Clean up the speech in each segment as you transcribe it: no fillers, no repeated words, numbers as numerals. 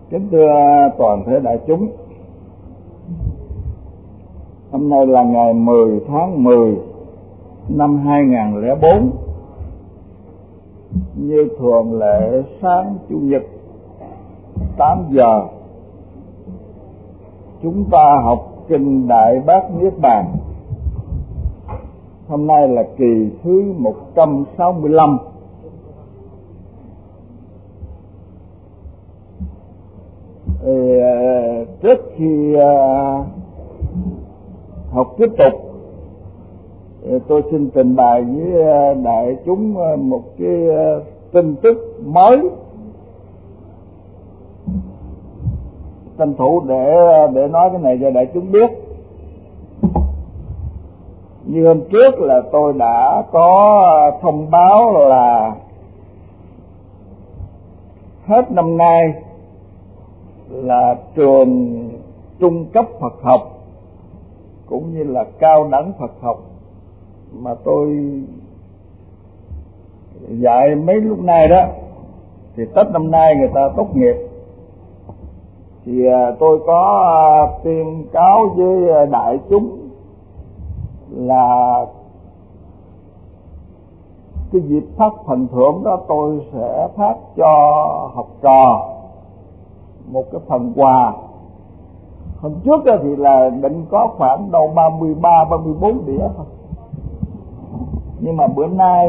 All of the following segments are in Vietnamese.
Kính thưa toàn thể đại chúng, hôm nay là ngày 10 tháng 10 năm 2004. Như thường lệ sáng Chủ nhật 8 giờ chúng ta học kinh Đại Bát Niết Bàn. Hôm nay là kỳ thứ 165. Trước khi học tiếp tục, tôi xin trình bày với đại chúng một cái tin tức mới, tranh thủ để nói cái này cho đại chúng biết. Như hôm trước là tôi đã có thông báo là hết năm nay là trường trung cấp Phật học cũng như là cao đẳng Phật học mà tôi dạy mấy lúc nay đó, thì Tết năm nay người ta tốt nghiệp, thì tôi có tuyên cáo với đại chúng là cái dịp phát phần thưởng đó tôi sẽ phát cho học trò một cái phần quà. Hôm trước thì là định có khoảng đâu 33-34 đĩa thôi, nhưng mà bữa nay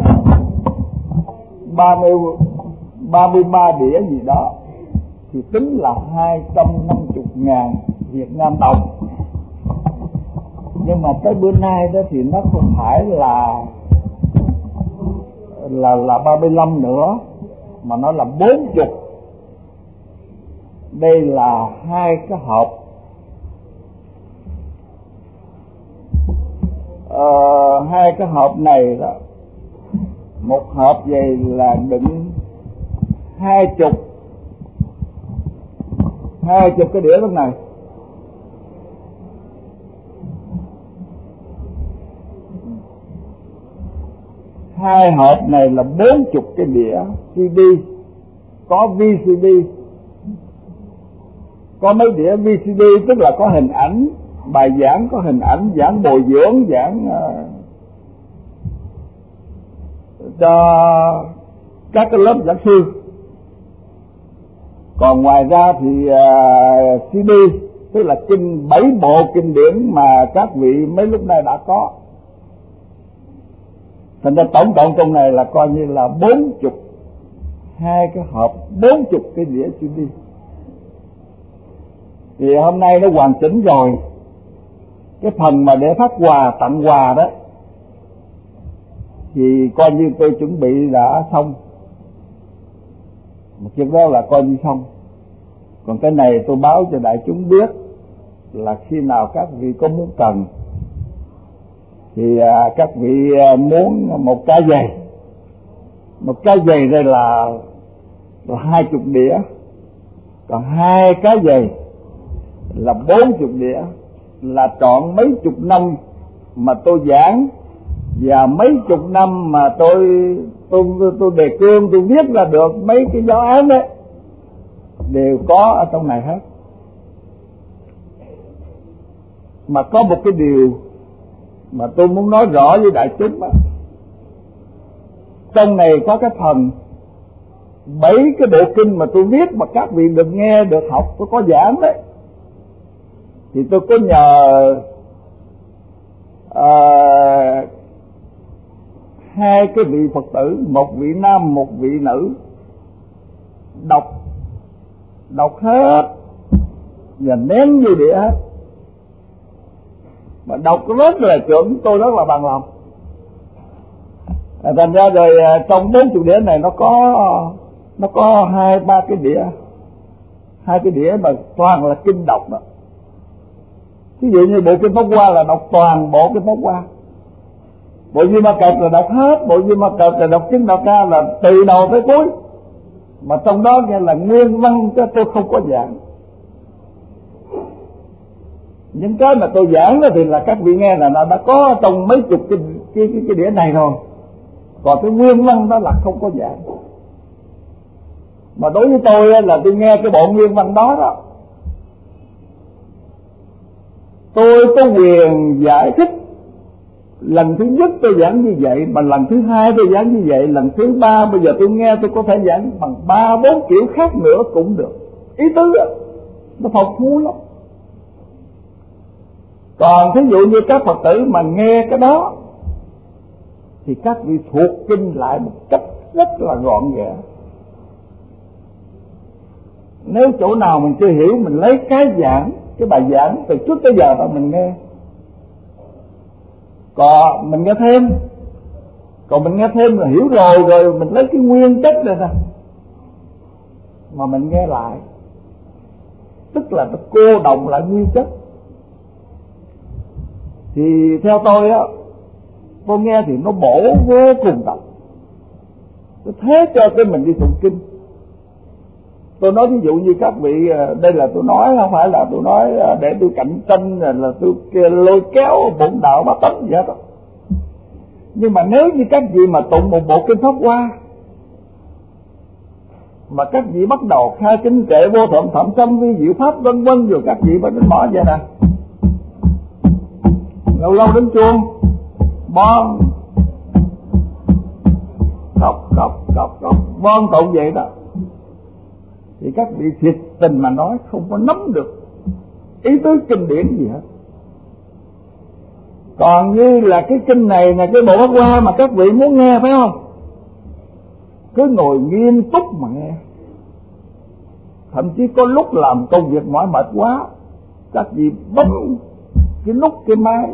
33 đĩa gì đó thì tính là 250.000 Việt Nam đồng. Nhưng mà tới bữa nay đó thì nó không phải là 35 nữa, mà nó là 40. Đây là hai cái hộp, hai cái hộp này đó, một hộp vậy là đựng 20 cái đĩa lúc này. Hai hộp này là 40 cái đĩa CD, có VCD, có mấy đĩa VCD tức là có hình ảnh, bài giảng có hình ảnh, giảng bồi dưỡng, giảng cho các cái lớp giảng sư. Còn ngoài ra thì CD tức là kinh 7 bộ kinh điển mà các vị mấy lúc này đã có. Thành ra tổng cộng trong này là coi như là 40, hai cái hộp 40 cái đĩa CD. Thì hôm nay nó hoàn chỉnh rồi. Cái phần mà để phát quà, tặng quà đó thì coi như tôi chuẩn bị đã xong. Một chuyện đó là coi như xong. Còn cái này tôi báo cho đại chúng biết là khi nào các vị có muốn cần thì các vị muốn một cái giày. Một cái giày đây là 20 đĩa. Còn hai cái giày là 40 đĩa, là trọn mấy chục năm mà tôi giảng và mấy chục năm mà tôi đề cương, tôi viết ra được mấy cái giáo án đấy đều có ở trong này hết. Mà có một cái điều mà tôi muốn nói rõ với đại chúng đó. Trong này có cái phần 7 cái bộ kinh mà tôi viết mà các vị được nghe, được học, tôi có giảng đấy. Thì tôi có nhờ hai cái vị Phật tử, một vị nam, một vị nữ, đọc hết và ném như đĩa hết. Mà đọc rất là chuẩn, tôi rất là bằng lòng. Thành ra rồi trong 40 đĩa này nó có 2-3 cái đĩa, hai cái đĩa mà toàn là kinh đọc đó. Ví dụ như bộ kinh Pháp Hoa là đọc toàn bộ kinh Pháp Hoa, bộ Di Ma Cật là đọc hết, bộ Di Ma Cật là đọc kinh Đạo Ca là từ đầu tới cuối, mà trong đó nghe là nguyên văn chứ tôi không có giảng. Những cái mà tôi giảng đó thì là các vị nghe là nó đã có trong mấy chục cái đĩa này rồi, còn cái nguyên văn đó là không có giảng. Mà đối với tôi là tôi nghe cái bộ nguyên văn đó đó, tôi có quyền giải thích. Lần thứ nhất tôi giảng như vậy, mà lần thứ hai tôi giảng như vậy, lần thứ ba bây giờ tôi nghe tôi có thể giảng bằng 3-4 kiểu khác nữa cũng được. Ý tứ đó, nó phong phú lắm. Còn thí dụ như các Phật tử mà nghe cái đó thì các vị thuộc kinh lại một cách rất là gọn ghẽ. Nếu chỗ nào mình chưa hiểu, mình lấy cái bài giảng từ trước tới giờ đó mình nghe. Còn mình nghe thêm là hiểu rồi mình lấy cái nguyên chất này nè mà mình nghe lại, tức là nó cô động lại nguyên chất. Thì theo tôi á, tôi nghe thì nó bổ vô cùng tận. Tôi thế cho cái mình đi tụng kinh. Tôi nói ví dụ như các vị, đây là tôi nói không phải là tôi nói để tôi cạnh tranh là tôi lôi kéo bổn đạo bá tánh gì hết đó. Nhưng mà nếu như các vị mà tụng một bộ kinh Pháp Hoa mà các vị bắt đầu khai kinh kệ vô thượng thậm sanh vi diệu pháp vân vân, rồi các vị bắt đến mỏ vậy nè, lâu lâu đến chuông bon cọc bon tụng vậy đó, thì các vị thiệt tình mà nói không có nắm được ý tứ kinh điển gì hết. Còn như là cái kinh này là cái bộ Pháp Hoa mà các vị muốn nghe phải không, cứ ngồi nghiêm túc mà nghe. Thậm chí có lúc làm công việc mỏi mệt quá, các vị bấm cái nút cái máy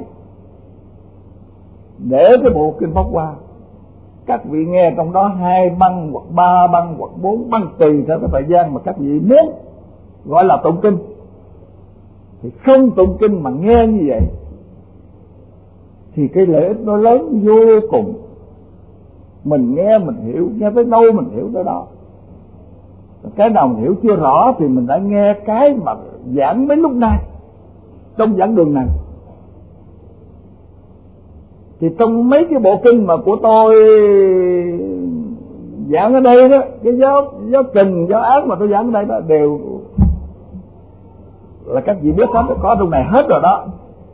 để cái bộ kinh Pháp Hoa, các vị nghe trong đó 2 băng hoặc 3 băng hoặc 4 băng tùy theo cái thời gian mà các vị muốn, gọi là tụng kinh. Thì không tụng kinh mà nghe như vậy thì cái lợi ích nó lớn vô cùng. Mình nghe mình hiểu, nghe tới đâu mình hiểu tới đó. Cái nào mình hiểu chưa rõ thì mình đã nghe cái mà giảng mấy lúc nay trong giảng đường này. Thì trong mấy cái bộ kinh mà của tôi giảng ở đây đó, cái giáo trình, giáo án mà tôi giảng ở đây đó đều là các vị biết hết, có trong này hết rồi đó.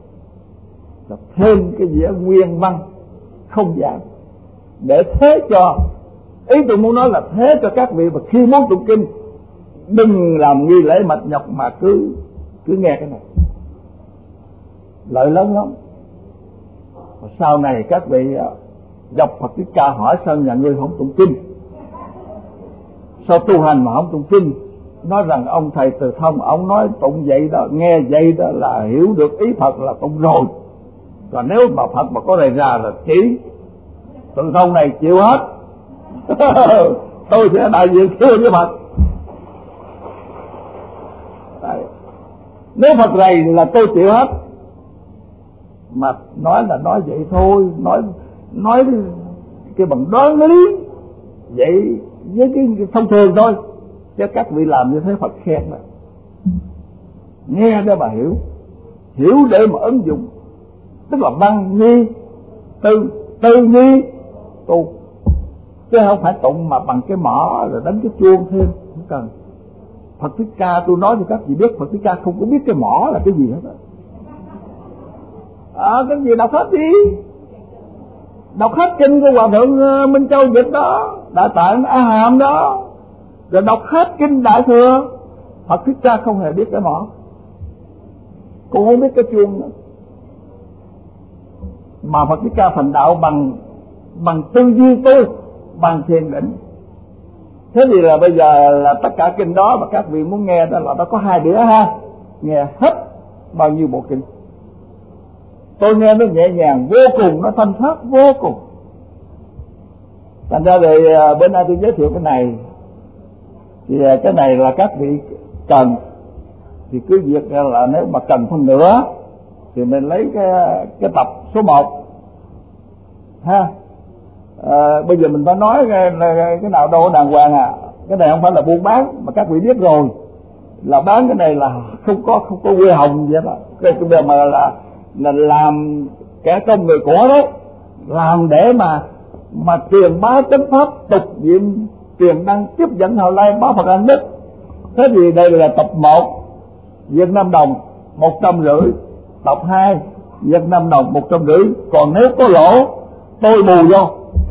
Thêm cái gì nguyên văn không giảng để thế cho, ý tôi muốn nói là thế cho các vị mà khi muốn tụng kinh đừng làm nghi lễ mệt nhọc mà cứ nghe cái này, lợi lớn lắm. Sau này các vị gặp Phật Thích Ca hỏi sao nhà ngươi không tụng kinh, sao tu hành mà không tụng kinh, nói rằng ông thầy Từ Thông ông nói tụng vậy đó, nghe vậy đó là hiểu được ý Phật là tụng rồi. Còn nếu mà Phật mà có đề ra là chỉ Từ Thông này chịu hết tôi sẽ đại diện thưa với Phật. Nếu Phật này là tôi chịu hết, mà nói là nói vậy thôi, nói cái bằng đoán lý vậy với cái thông thường thôi, chứ các vị làm như thế Phật khen mà. Nghe để mà hiểu để mà ứng dụng, tức là văn nhi tư nhi tu, chứ không phải tụng mà bằng cái mỏ rồi đánh cái chuông thêm, không cần. Phật Thích Ca tôi nói cho các vị biết, Phật Thích Ca không có biết cái mỏ là cái gì hết á. Cái gì đọc hết đi, đọc hết kinh của Hòa Thượng Minh Châu Dịch đó, Đại Tạng A Hàm đó, rồi đọc hết kinh Đại Thừa. Phật Thích Ca không hề biết cái mỏ, cũng không biết cái chuông nữa. Mà Phật Thích Ca thành đạo bằng tư duy tu, bằng thiền định. Thế thì là bây giờ là tất cả kinh đó mà các vị muốn nghe đó là nó có 2 đĩa ha, nghe hết bao nhiêu bộ kinh. Tôi nghe nó nhẹ nhàng vô cùng, nó thanh thoát vô cùng. Thành ra thì bữa nay tôi giới thiệu cái này, thì cái này là các vị cần thì cứ việc là nếu mà cần thêm nữa thì mình lấy cái tập số 1 ha. Bây giờ mình phải nói cái nào đâu đàng hoàng à. Cái này không phải là buôn bán, mà các vị biết rồi là bán cái này là không có quê hồng vậy đó. Cái bây mà là làm kẻ công người của đấy, làm để mà truyền bá chánh pháp tục diệm truyền đăng tiếp dẫn Hào Lai báo Phật An Đức. Thế thì đây là tập 1 Việt Nam đồng 150, tập 2 Việt Nam đồng 150. Còn nếu có lỗ tôi bù vô,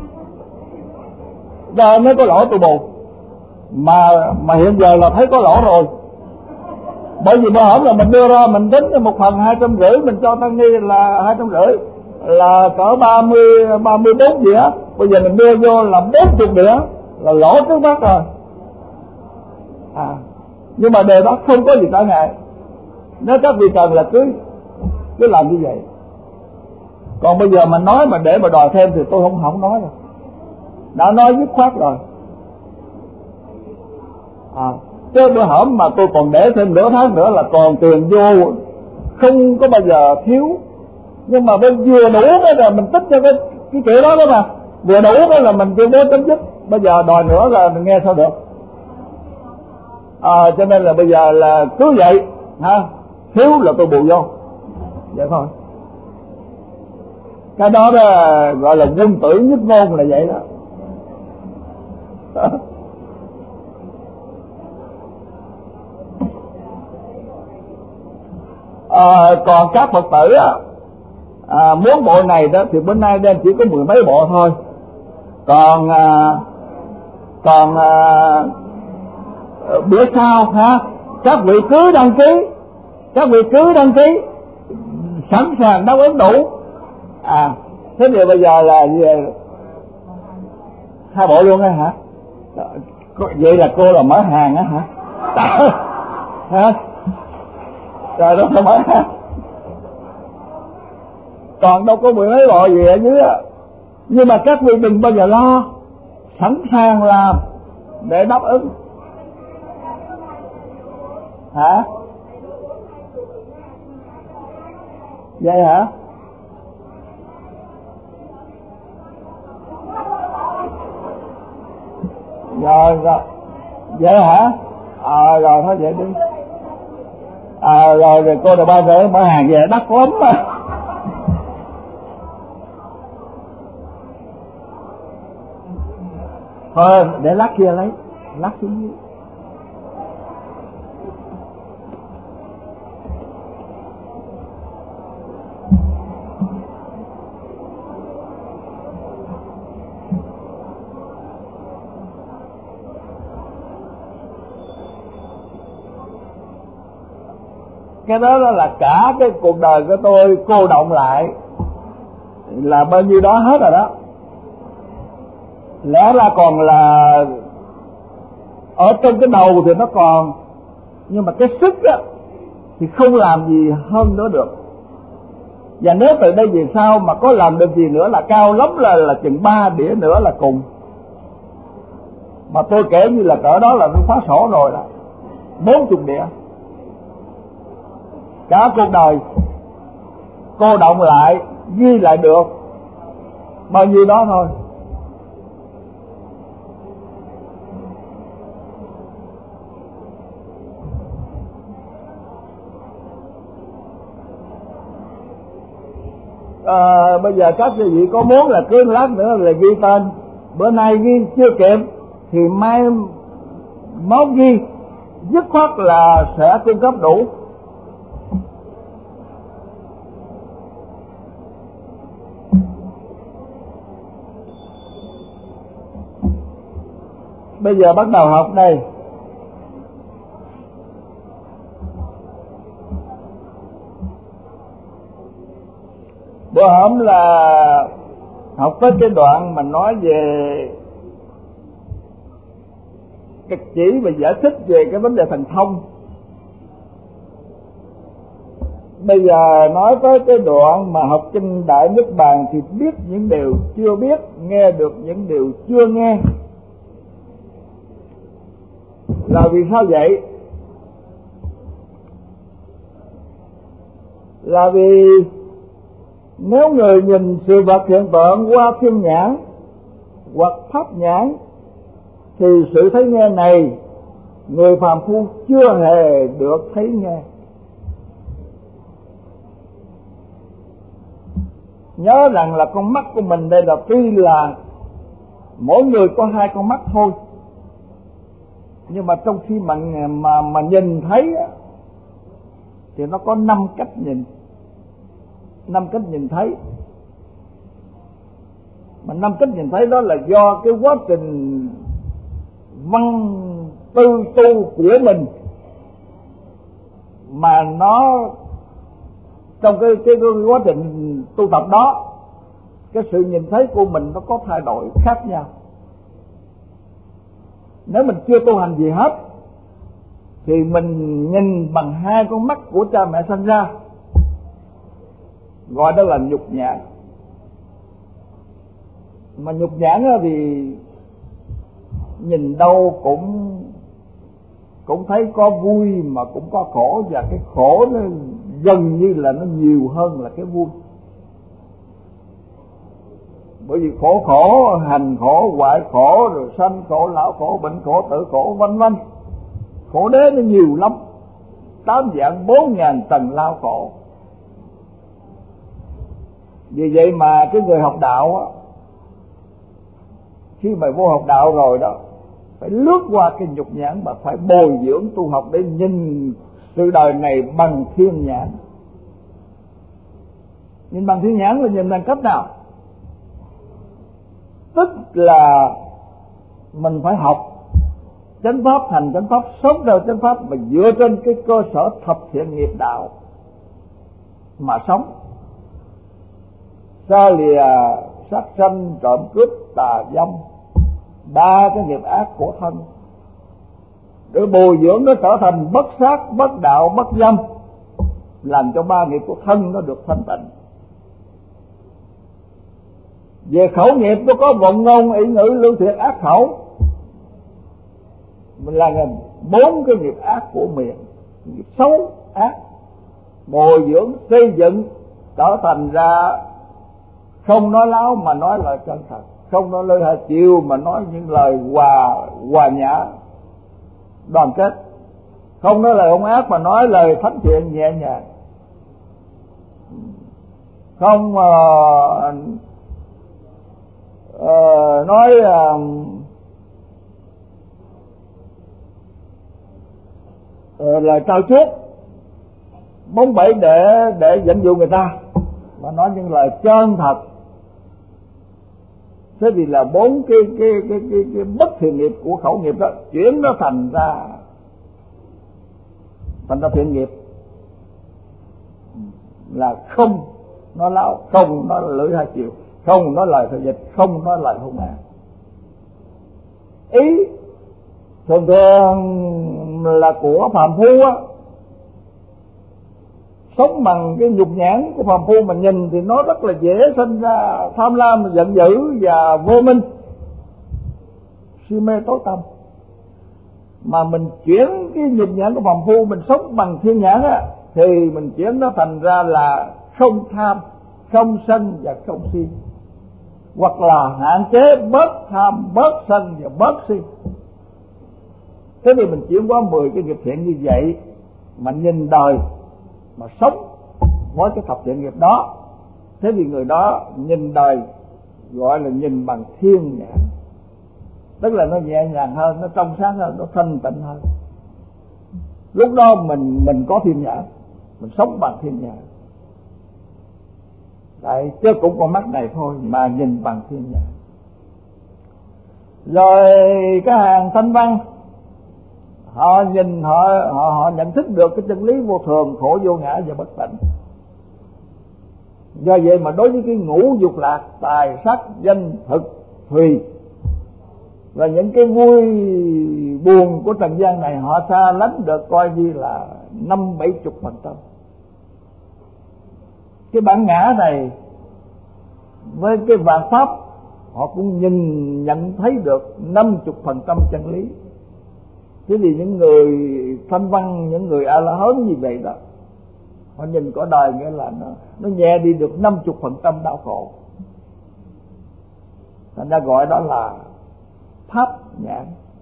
rồi nếu có lỗ tôi bù. Mà hiện giờ là thấy có lỗ rồi, bởi vì bữa hổm là mình đưa ra mình tính cho 1 phần 250, mình cho tăng ni là 250, là cỡ 34 dĩa. Bây giờ mình đưa vô là 40 đĩa, là lỗ trước mắt rồi. Nhưng mà đề đó không có gì trở ngại, nếu các vị cần là cứ làm như vậy. Còn bây giờ mình nói mà để mà đòi thêm thì tôi không nói rồi, đã nói dứt khoát rồi. Chứ bữa hổm mà tôi còn để thêm nửa tháng nữa là còn tiền vô, không có bao giờ thiếu. Nhưng mà bên vừa đủ cái là mình tích cho cái chuyện đó mà, vừa đủ cái là mình tuyên bố chấm dứt. Bây giờ đòi nữa là mình nghe sao được. Cho nên là bây giờ là cứ vậy ha, thiếu là tôi bù vô vậy thôi. Cái đó gọi là quân tử nhất ngôn là vậy đó. Còn các Phật tử muốn bộ này đó thì bữa nay đem chỉ có 10 mấy bộ thôi. Còn bữa sau ha, các vị cứ đăng ký sẵn sàng đáp ứng đủ. Thế thì bây giờ là 2 bộ luôn á hả? Vậy là cô là mở hàng á hả? Hả? Rồi đó phải mở hàng. Còn đâu có 10 mấy bộ gì ở dưới á. Nhưng mà các vị đừng bao giờ lo, sẵn sàng làm để đáp ứng. Hả? Vậy hả? Rồi vậy hả? Rồi thôi vậy đi. Rồi cô Đà Ba nữa mở hàng về đắt lắm mà. Thôi để lát kia lấy, lát xuống dưới. Cái đó là cả cái cuộc đời của tôi cô động lại là bao nhiêu đó hết rồi đó. Lẽ ra còn là ở trong cái đầu thì nó còn, nhưng mà cái sức á thì không làm gì hơn nữa được. Và nếu từ đây về sau mà có làm được gì nữa là cao lắm là chừng 3 đĩa nữa là cùng. Mà tôi kể như là cỡ đó là tôi phá sổ rồi đó, 40 đĩa. Cả cuộc đời cô động lại ghi lại được bao nhiêu đó thôi. Bây giờ các quý vị có muốn là cứ lát nữa là ghi tên, bữa nay ghi chưa kịp thì mai mốt ghi, dứt khoát là sẽ cung cấp đủ. Bây giờ bắt đầu học đây. Bữa hổm là học tới cái đoạn mà nói về cái chỉ và giải thích về cái vấn đề thần thông. Bây giờ nói tới cái đoạn mà học kinh Đại Niết Bàn thì biết những điều chưa biết, nghe được những điều chưa nghe. Là vì sao vậy? Là vì nếu người nhìn sự vật hiện tượng qua thiên nhãn hoặc pháp nhãn thì sự thấy nghe này người phàm phu chưa hề được thấy nghe. Nhớ rằng là con mắt của mình đây là tuy là mỗi người có 2 con mắt thôi, Nhưng mà trong khi mà nhìn thấy á, thì nó có 5 cách nhìn, 5 cách nhìn thấy. Mà 5 cách nhìn thấy đó là do cái quá trình văn tư tu của mình, mà nó trong cái quá trình tu tập đó, cái sự nhìn thấy của mình nó có thay đổi khác nhau. Nếu mình chưa tu hành gì hết thì mình nhìn bằng 2 con mắt của cha mẹ sanh ra, gọi đó là nhục nhãn. Mà nhục nhãn thì nhìn đâu cũng thấy có vui mà cũng có khổ, và cái khổ nó gần như là nó nhiều hơn là cái vui. Bởi vì khổ, hành khổ, hoại khổ, rồi sanh khổ, lão khổ, bệnh khổ, tử khổ, vân vân. Khổ đế nó nhiều lắm, 8 vạn 4.000 tầng lao khổ. Vì vậy mà cái người học đạo á, khi mà vô học đạo rồi đó, phải lướt qua cái nhục nhãn, mà phải bồi dưỡng tu học để nhìn sự đời này bằng thiên nhãn. Nhìn bằng thiên nhãn là nhìn bằng cách nào? Tức là mình phải học chánh pháp, hành chánh pháp, sống theo chánh pháp, mà dựa trên cái cơ sở thập thiện nghiệp đạo mà sống. Xa lìa sát sanh, trộm cướp, tà dâm, 3 cái nghiệp ác của thân, để bồi dưỡng nó trở thành bất sát, bất đạo, bất dâm, làm cho 3 nghiệp của thân nó được thanh tịnh. Về khẩu nghiệp nó có vọng ngôn, ý ngữ, lưu thiệt, ác khẩu. Mình là 4 cái nghiệp ác của miệng, nghiệp xấu ác, bồi dưỡng xây dựng trở thành ra không nói láo mà nói lời chân thật, không nói lời hai chiều mà nói những lời hòa nhã đoàn kết, không nói lời hung ác mà nói lời thánh thiện nhẹ nhàng, không nói lời trao chuốt bóng bẩy để dẫn dụ người ta, mà nói những lời chân thật. Thế thì là 4 cái bất thiện nghiệp của khẩu nghiệp đó chuyển nó thành ra thiện nghiệp, là không nói láo, không nói lưỡi hai chiều, không nói lời thừa dịch, không nói lời hung ác. Ý thường là của phàm phu á, sống bằng cái nhục nhãn của phàm phu mà nhìn thì nó rất là dễ sinh ra tham lam, giận dữ và vô minh, si mê tối tâm. Mà mình chuyển cái nhục nhãn của phàm phu, mình sống bằng thiên nhãn á, thì mình chuyển nó thành ra là không tham, không sân và không si, hoặc là hạn chế bớt tham, bớt sân và bớt si. Thế thì mình chuyển qua 10 cái nghiệp thiện như vậy, mà nhìn đời mà sống với cái thập thiện nghiệp đó, thế thì người đó nhìn đời gọi là nhìn bằng thiên nhãn, tức là nó nhẹ nhàng hơn, nó trong sáng hơn, nó thanh tịnh hơn. Lúc đó mình có thiên nhãn, mình sống bằng thiên nhãn. Đấy, chứ cũng con mắt này thôi mà nhìn bằng thiên nhãn. Rồi cái hàng thanh văn, họ nhìn, họ nhận thức được cái chân lý vô thường, khổ vô ngã và bất tịnh. Do vậy mà đối với cái ngũ dục lạc, tài sắc danh thực thùy và những cái vui buồn của trần gian này, họ xa lánh được coi như là 50-70%. Cái bản ngã này với cái vạn pháp, họ cũng nhận thấy được 50% chân lý. Thế thì những người thanh văn, những người A La Hán như vậy đó, họ nhìn cõi đời nghĩa là nó nhẹ đi được 50% đau khổ. Thành ra gọi đó là pháp nhãn.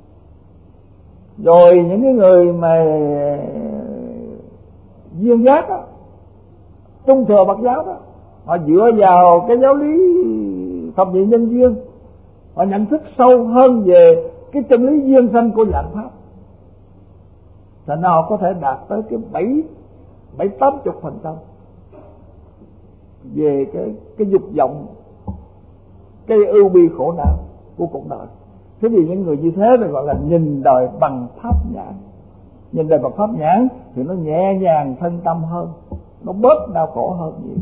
Rồi những cái người mà duyên giác đó, trung thừa Phật giáo đó, họ dựa vào cái giáo lý thập nhị nhân duyên, họ nhận thức sâu hơn về cái chân lý duyên sanh của vạn pháp. thành ra họ có thể đạt tới cái 70-80% về cái dục vọng, cái ưu bi khổ não của cuộc đời. Thế thì những người như thế thì gọi là nhìn đời bằng pháp nhãn. Nhìn đời bằng pháp nhãn thì nó nhẹ nhàng thân tâm hơn, nó bớt đau khổ hơn nhiều.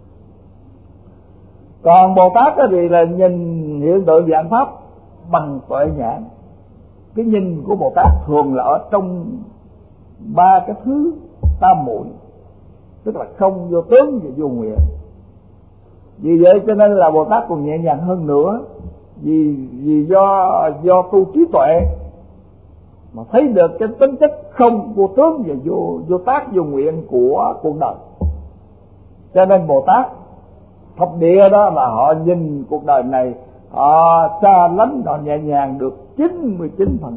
Còn Bồ Tát thì là nhìn hiện tượng vạn pháp bằng tuệ nhãn. Cái nhìn của Bồ Tát thường là ở trong ba cái thứ tam muội, tức là không, vô tướng và vô nguyện. Vì vậy cho nên là Bồ Tát còn nhẹ nhàng hơn nữa, vì do tu trí tuệ mà thấy được cái tính chất không, vô tướng và vô tác vô nguyện của cuộc đời. Cho nên Bồ Tát thập địa đó là họ nhìn cuộc đời này, họ xa lánh, họ nhẹ nhàng được 99%.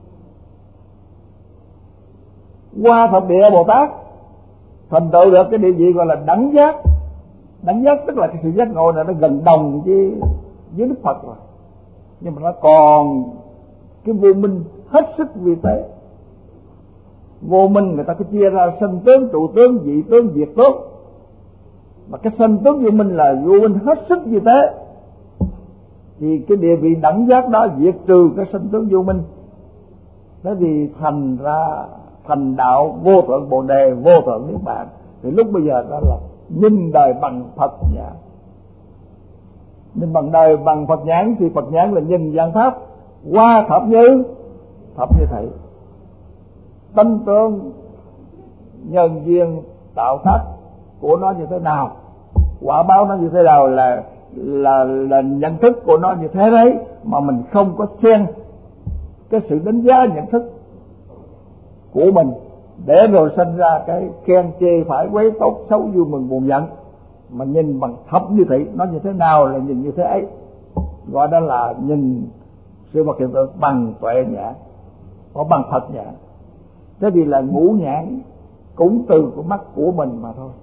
Qua thập địa Bồ Tát thành tựu được cái địa vị gọi là đẳng giác. Đẳng giác tức là cái sự giác ngộ này nó gần đồng với Đức Phật rồi, nhưng mà nó còn cái vô minh hết sức vi tế. Vô minh người ta cứ chia ra sanh tướng, trụ tướng, dị tướng, diệt tướng. Mà cái sanh tướng vô minh là vô minh hết sức vi tế, thì cái địa vị đẳng giác đó diệt trừ cái sanh tướng vô minh. Thế thì thành ra thành đạo vô thượng Bồ Đề, vô thượng Niết Bàn. Thì lúc bây giờ đó là nhìn đời bằng Phật nhãn. Nhìn bằng đời bằng Phật nhãn thì Phật nhãn là nhìn vạn pháp qua thập như thị, tâm tướng nhân duyên tạo tác của nó như thế nào, quả báo nó như thế nào, là nhận thức của nó như thế đấy, mà mình không có xen cái sự đánh giá nhận thức của mình để rồi sinh ra cái khen chê phải quấy, tốt xấu vui mừng buồn giận. Mà nhìn bằng thập như thị, nó như thế nào là nhìn như thế ấy, gọi đó là nhìn sự vật hiện tượng bằng tuệ nhãn, có bằng Phật nhãn. Thế thì là ngũ nhãn cũng từ của mắt của mình mà thôi.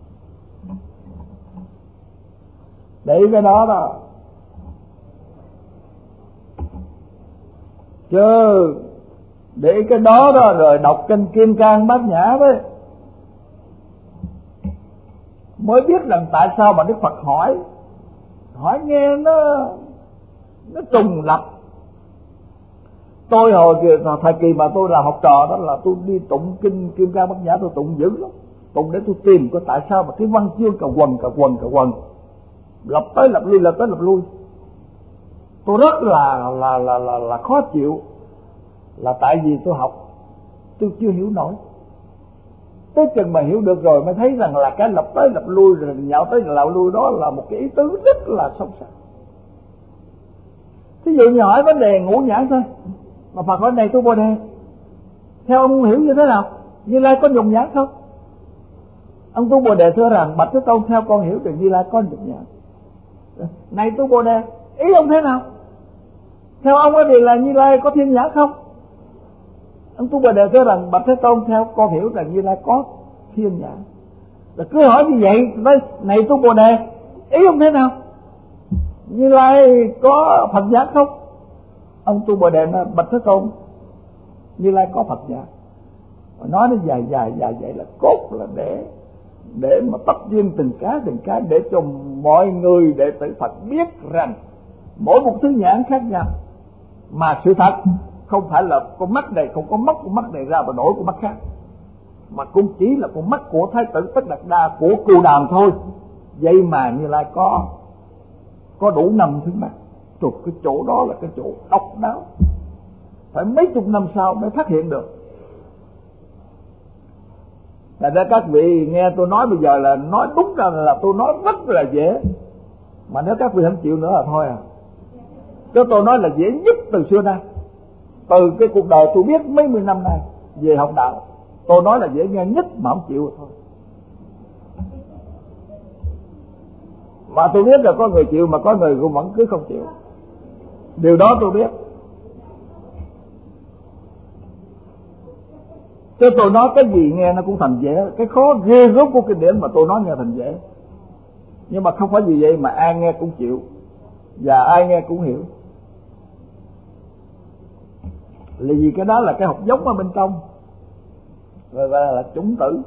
Để cái đó đó, chứ để cái đó đó rồi đọc kinh Kim Cang Bát Nhã đấy mới biết rằng tại sao mà Đức Phật hỏi nghe nó trùng lập. Tôi hồi thời kỳ mà tôi là học trò đó là tôi đi tụng kinh Kim Cang Bát Nhã, tôi tụng dữ lắm, tụng để tôi tìm coi tại sao mà cái văn chương cà quần lặp tới lặp lui. Tôi rất là khó chịu, là tại vì tôi học tôi chưa hiểu nổi. Tới chừng mà hiểu được rồi mới thấy rằng là cái lặp tới lặp lui rồi nhạo tới nhạo lui đó là một cái ý tứ rất là sâu sắc. Thí dụ như hỏi vấn đề ngũ nhãn thôi, mà Phật hỏi này tôi Bồ Đề, theo ông hiểu như thế nào? Như Lai có nhục nhãn không? Ông tu Bồ Đề thưa rằng bạch Thế Tôn, theo con hiểu rằng Như Lai có nhục nhãn. Này tu Bồ Đề, ý ông thế nào? Theo ông thì là Như Lai có thiên nhãn không? Ông tu Bồ Đề thưa rằng bạch Thế Tôn, theo con hiểu rằng Như Lai có thiên nhãn. Rồi cứ hỏi như vậy, này tu Bồ Đề, ý ông thế nào? Như Lai có Phật nhãn không? Ông tu Bồ Đề nói bạch Thế Tôn, Như Lai có Phật nhãn. Nói nó dài vậy là cốt là để mà tách riêng từng cái để cho mọi người đệ tử Phật biết rằng mỗi một thứ nhãn khác nhau, mà sự thật không phải là con mắt này không có mắt con mắt này ra và đổi con mắt khác, mà cũng chỉ là con mắt của Thái tử Tất Đạt Đa của Cù Đàm thôi. Vậy mà Như Lai có đủ 5 thứ mắt. Trời, cái chỗ đó là cái chỗ độc đáo, phải mấy chục năm sau mới phát hiện được. Thành ra các vị nghe tôi nói bây giờ là nói đúng ra là tôi nói rất là dễ, mà nếu các vị không chịu nữa là thôi à. Chứ tôi nói là dễ nhất từ xưa nay, từ cái cuộc đời tôi biết mấy mươi năm nay về học đạo, tôi nói là dễ nghe nhất mà không chịu thôi. Mà tôi biết là có người chịu mà có người cũng vẫn cứ không chịu. Điều đó tôi biết. Chứ tôi nói cái gì nghe nó cũng thành dễ. Cái khó ghê gớm của kinh điển mà tôi nói nghe thành dễ. Nhưng mà không phải vì vậy mà ai nghe cũng chịu và ai nghe cũng hiểu. Là vì cái đó là cái học giống ở bên trong. rồi gọi là chủng tử.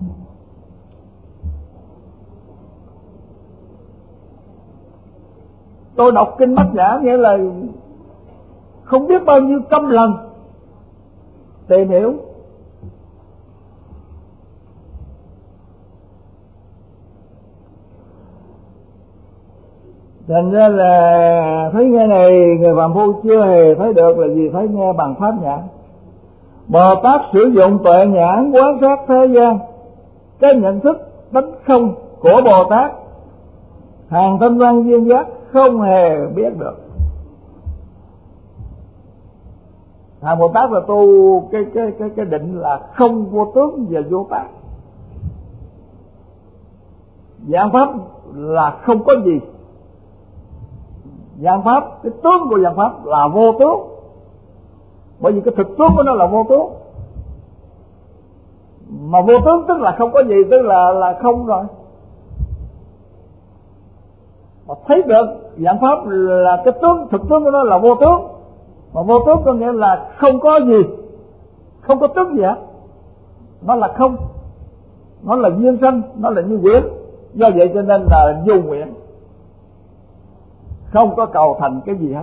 Tôi đọc kinh Bát Nhã nghĩa là không biết bao nhiêu trăm lần tìm hiểu. Thành ra là thấy nghe này người phàm phu chưa hề thấy được là gì, thấy nghe bằng pháp nhãn. Bồ Tát sử dụng tuệ nhãn quan sát thế gian, cái nhận thức tánh không của Bồ Tát hàng thanh văn duyên giác không hề biết được. Hàng Bồ Tát là tu cái định là không vô tướng và vô tác. Dạng pháp là không có gì. Dạng pháp, cái tướng của dạng pháp là vô tướng, bởi vì cái thực tướng của nó là vô tướng. Mà vô tướng tức là không có gì, tức là không rồi. Mà thấy được dạng pháp là cái tướng, thực tướng của nó là vô tướng. Mà vô tướng có nghĩa là không có gì, không có tướng gì hết. Nó là không, nó là duyên sanh, nó là như quyển. Do vậy cho nên là vô nguyện, không có cầu thành cái gì hết.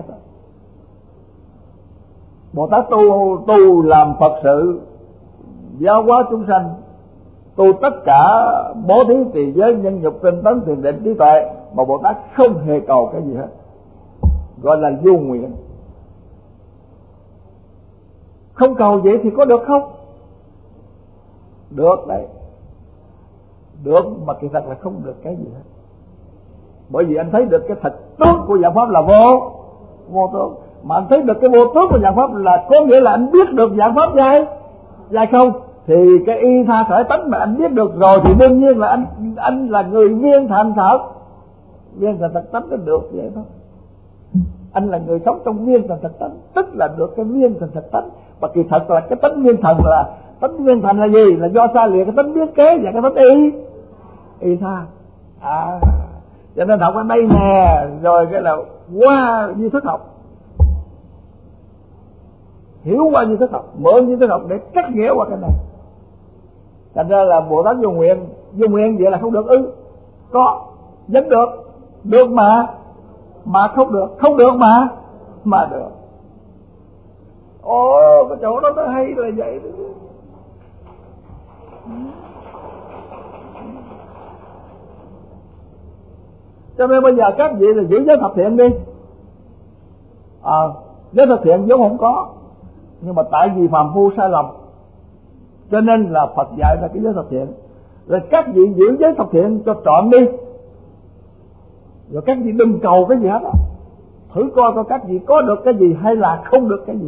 Bồ Tát tu làm Phật sự, giáo hóa chúng sanh, tu tất cả bố thí trì giới nhân dục tinh tấn thiền định trí tuệ, mà Bồ Tát không hề cầu cái gì hết, gọi là vô nguyện. Không cầu vậy thì có được không? Được đấy, được, mà kỳ thật là không được cái gì hết. Bởi vì anh thấy được cái thực tướng của dạng pháp là vô tướng, mà anh thấy được cái vô tướng của dạng pháp là có nghĩa là anh biết được dạng pháp dài không, thì cái y tha khởi tánh mà anh biết được rồi thì đương nhiên là anh là người viên thành thật. Viên thành thật tánh nó được vậy thôi. Anh là người sống trong viên thành thật tánh, tức là được cái viên thành thật tánh. Và kỳ thật là cái tánh viên thành là gì? Là do xa lìa cái tánh biết kế và cái tánh y tha. Cho nên học ở đây nè, rồi cái là qua duy thức học, hiểu qua duy thức học, mượn duy thức học để cắt nghĩa qua cái này. Thành ra là Bồ Tát vô nguyện vậy là không được ư? Có, vẫn được mà không được mà được. Ồ, cái chỗ đó nó hay là vậy đó. Cho nên bây giờ các vị là giữ giới thập thiện đi. Giới thập thiện vốn không có, nhưng mà tại vì phàm phu sai lầm cho nên là Phật dạy ra cái giới thập thiện. Rồi các vị giữ giới thập thiện cho trọn đi, rồi các vị đừng cầu cái gì hết á. Thử coi các vị có được cái gì hay là không được cái gì.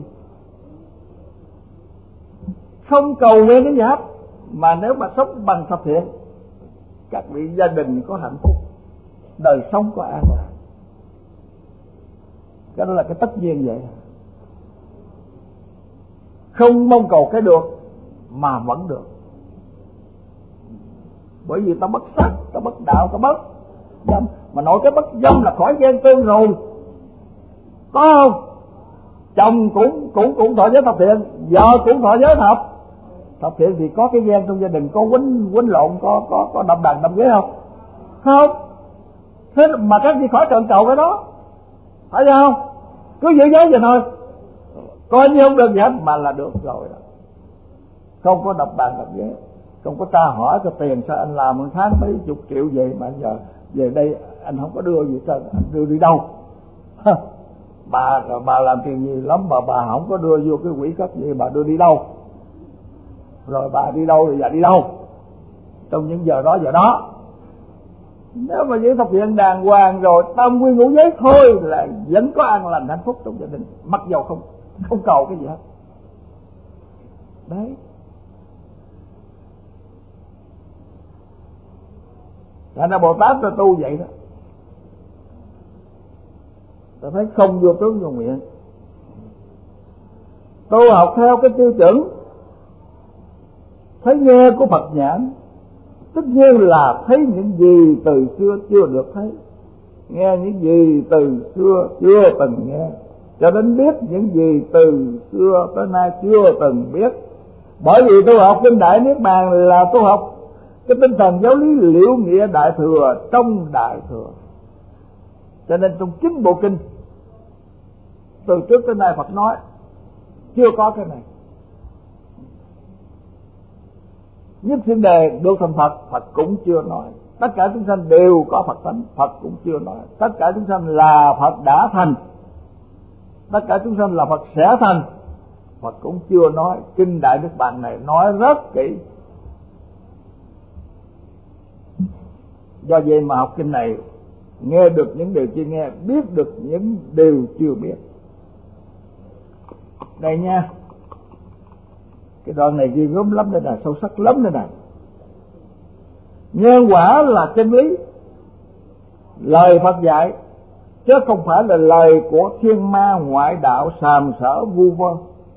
Không cầu nguyện cái gì hết, mà nếu mà sống bằng thập thiện, các vị gia đình có hạnh phúc, đời sống có an lạc. Cái đó là cái tất nhiên vậy. Không mong cầu cái được mà vẫn được. Bởi vì ta bất sắc, ta bất đạo, ta bất dâm. Mà nói cái bất dâm là khỏi ghen tương rồi, có không? Chồng cũng thọ giới thập thiện, vợ cũng thọ giới thập thiện, thì có cái ghen trong gia đình, có quýnh lộn, có đập đàn đập ghế không? Không. Thế mà các vị khỏi cần cầu cái đó, phải không? Cứ giữ giới vậy thôi, coi như không được gì hết mà là được rồi đó. Không có đập bàn đập ghế, không có ta hỏi cái tiền sao anh làm một tháng mấy chục triệu vậy mà giờ về đây anh không có đưa gì cho anh đưa đi đâu? Bà làm tiền nhiều lắm mà bà không có đưa vô cái quỹ cất gì, bà đưa đi đâu? Rồi bà đi đâu rồi giờ đi đâu? Trong những giờ đó. Nếu mà giữ thập thiện đàng hoàng rồi, tam quy ngũ giới thôi là vẫn có an lành hạnh phúc trong gia đình, mặc dầu không cầu cái gì hết. Đấy. Thành ra Bồ Tát ta tu vậy đó. Ta thấy không vô tướng vô nguyện. Tu học theo cái tiêu chuẩn thấy nghe của Phật nhãn, tất nhiên là thấy những gì từ xưa chưa được thấy, nghe những gì từ xưa chưa từng nghe, cho đến biết những gì từ xưa tới nay chưa từng biết. Bởi vì tôi học kinh Đại Niết Bàn là tôi học cái tinh thần giáo lý liễu nghĩa Đại Thừa trong Đại Thừa. Cho nên trong 9 bộ kinh từ trước tới nay Phật nói chưa có cái này. Nhất Thiên Đề được thành Phật, Phật cũng chưa nói. Tất cả chúng sanh đều có Phật tánh, Phật cũng chưa nói. Tất cả chúng sanh là Phật đã thành, tất cả chúng sanh là Phật sẽ thành, Phật cũng chưa nói. Kinh Đại Niết Bàn này nói rất kỹ. Do vậy mà học kinh này nghe được những điều chưa nghe, biết được những điều chưa biết. Đây nha, cái đoạn này ghi gớm lắm đây này, sâu sắc lắm đây này. Nhân quả là chân lý, lời Phật dạy, chứ không phải là lời của thiên ma ngoại đạo sàm sỡ vu vơ.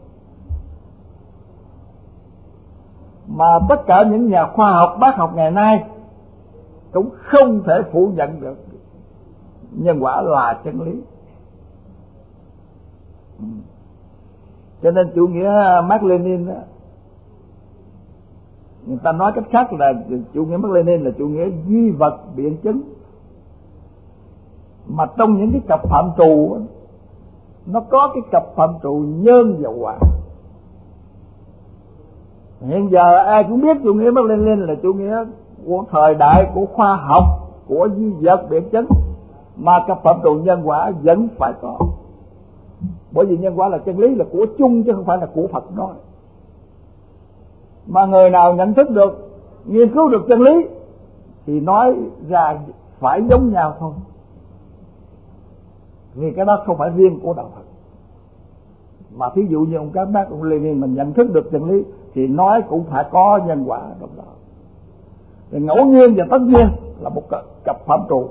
Mà tất cả những nhà khoa học bác học ngày nay cũng không thể phủ nhận được nhân quả là chân lý. Cho nên chủ nghĩa Mác Lênin đó, người ta nói cách khác là chủ nghĩa Mác Lênin là chủ nghĩa duy vật biện chứng. Mà trong những cái cặp phạm trù đó, nó có cái cặp phạm trù nhân và quả. Hiện giờ ai cũng biết chủ nghĩa Mác Lênin là chủ nghĩa của thời đại của khoa học, của duy vật biện chứng, mà cặp phạm trù nhân quả vẫn phải có. Bởi vì nhân quả là chân lý, là của chung chứ không phải là của Phật nói. Mà người nào nhận thức được, nghiên cứu được chân lý thì nói ra phải giống nhau thôi. Vì cái đó không phải riêng của đạo Phật. Mà thí dụ như ông Karl Marx, ông Lenin mình nhận thức được chân lý thì nói cũng phải có nhân quả trong đó. Thì ngẫu nhiên và tất nhiên là một cặp phạm trù.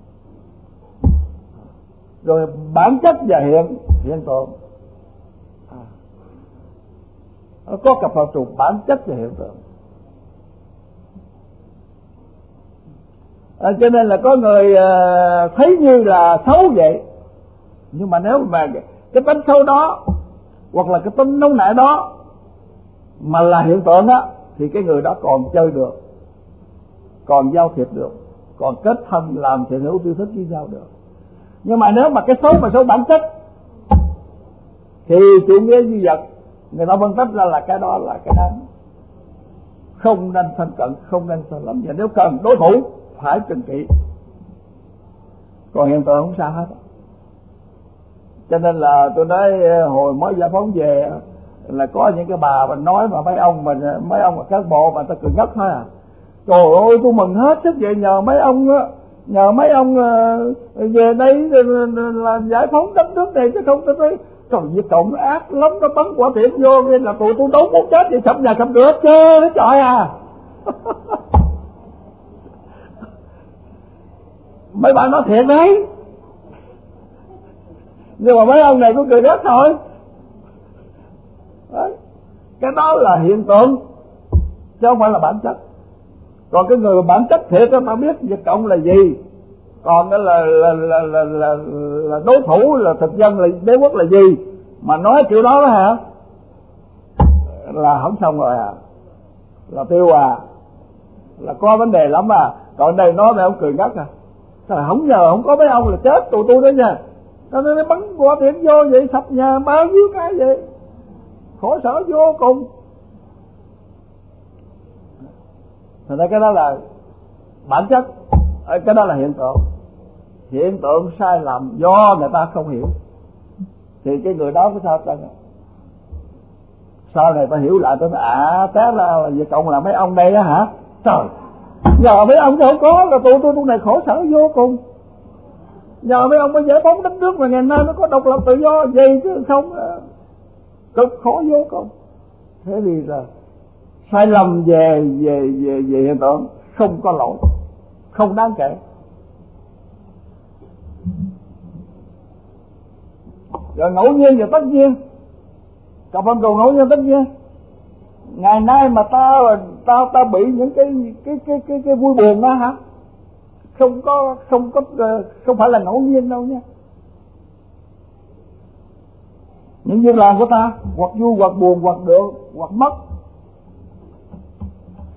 Rồi bản chất và hiện tượng, có cặp phạm trù bản chất và hiện tượng. Cho nên là có người thấy như là xấu vậy, nhưng mà nếu mà cái tính xấu đó hoặc là cái tính nóng nảy đó mà là hiện tượng á, thì cái người đó còn chơi được, còn giao thiệp được, còn kết thân làm thiện hữu tiêu thích với nhau được. Nhưng mà nếu mà cái xấu mà xấu bản chất thì chủ nghĩa duy vật người ta phân tích ra là cái đó là cái đáng, không nên thân cận, không nên so lắm. Và nếu cần đối thủ phải trừng trị, còn hiện tượng không sao hết. Cho nên là tôi nói hồi mới giải phóng về là có những cái bà mình nói mà mấy ông mà cán bộ mà ta cười ngất thôi à. Trời ơi tôi mừng hết sức vậy, nhờ mấy ông về đây là giải phóng đất nước này, chứ không tôi nói trời Việt Cộng nó ác lắm, nó bắn quả tiễn vô nên là tụi tôi đấu muốn chết thì sập nhà sập cửa chê nó trời à. Mấy bạn nói thiệt đấy, nhưng mà mấy ông này cũng cười ghét thôi. Đấy. Cái đó là hiện tượng chứ không phải là bản chất. Còn cái người bản chất thiệt đó mà biết Việt Cộng là gì, còn đó là đối thủ, là thực dân, là đế quốc là gì, mà nói kiểu đó hả, là không xong rồi à, là tiêu à, là có vấn đề lắm à. Còn đây nói mấy ông cười ngất à, trời không nhờ không có mấy ông là chết tụi tôi đó nha. Nó bắn quả tiễn vô vậy, sập nhà bao nhiêu cái vậy, khổ sở vô cùng. Thành ra cái đó là bản chất, cái đó là hiện tượng. Hiện tượng sai lầm do người ta không hiểu, thì cái người đó có sao ta, sau này ta hiểu lại, ta nói té là Việt Cộng là mấy ông đây á hả, trời, nhờ mấy ông chứ không có là tụi tôi này khổ sở vô cùng. Nhờ mấy ông mới giải phóng đất nước mà ngày nay nó có độc lập tự do vậy, chứ không cực khổ vô cùng. Thế thì là sai lầm về hiện tượng không có lỗi, không đáng kể. Rồi ngẫu nhiên và tất nhiên, cặp phạm trù ngẫu nhiên tất nhiên. Ngày nay mà ta bị những cái vui buồn đó hả, không phải là ngẫu nhiên đâu nha. Những việc làm của ta hoặc vui hoặc buồn hoặc được hoặc mất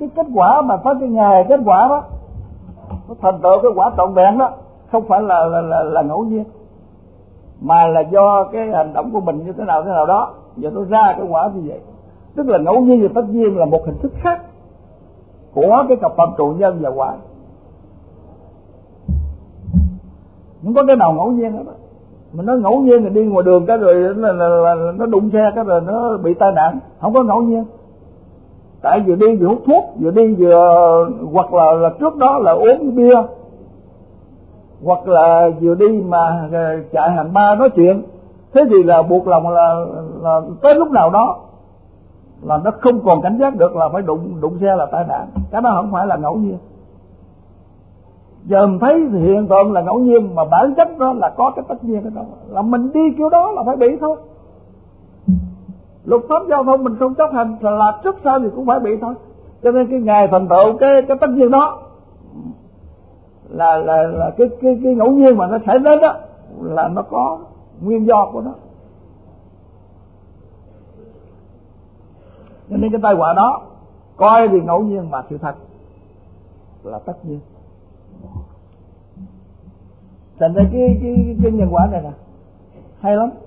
cái kết quả mà có cái ngày kết quả đó, nó thành tựu cái quả trọn vẹn đó, không phải là ngẫu nhiên, mà là do cái hành động của mình như thế nào đó, giờ nó ra cái quả như vậy. Tức là ngẫu nhiên và tất nhiên là một hình thức khác của cái cặp phạm trụ nhân và quả. Không có cái nào ngẫu nhiên hết đó. Mà nó ngẫu nhiên thì đi ngoài đường cái rồi là nó đụng xe cái rồi nó bị tai nạn, không có ngẫu nhiên. Tại vừa đi vừa hút thuốc, vừa đi vừa hoặc là trước đó là uống bia, hoặc là vừa đi mà chạy hàng ba nói chuyện, thế thì là buộc lòng là tới lúc nào đó là nó không còn cảnh giác được là phải đụng xe là tai nạn. Cái đó không phải là ngẫu nhiên. Giờ mình thấy hiện tượng là ngẫu nhiên, mà bản chất đó là có cái tất nhiên ở đó, là mình đi kiểu đó là phải bị thôi. Luật pháp giao thông mình không chấp hành là trước sau thì cũng phải bị thôi. Cho nên cái ngày thành tựu cái tất nhiên đó là cái ngẫu nhiên mà nó xảy đến đó là nó có nguyên do của nó. Cho nên cái tai họa đó coi thì ngẫu nhiên mà sự thật là tất nhiên. Thành ra cái nhân quả này nè hay lắm.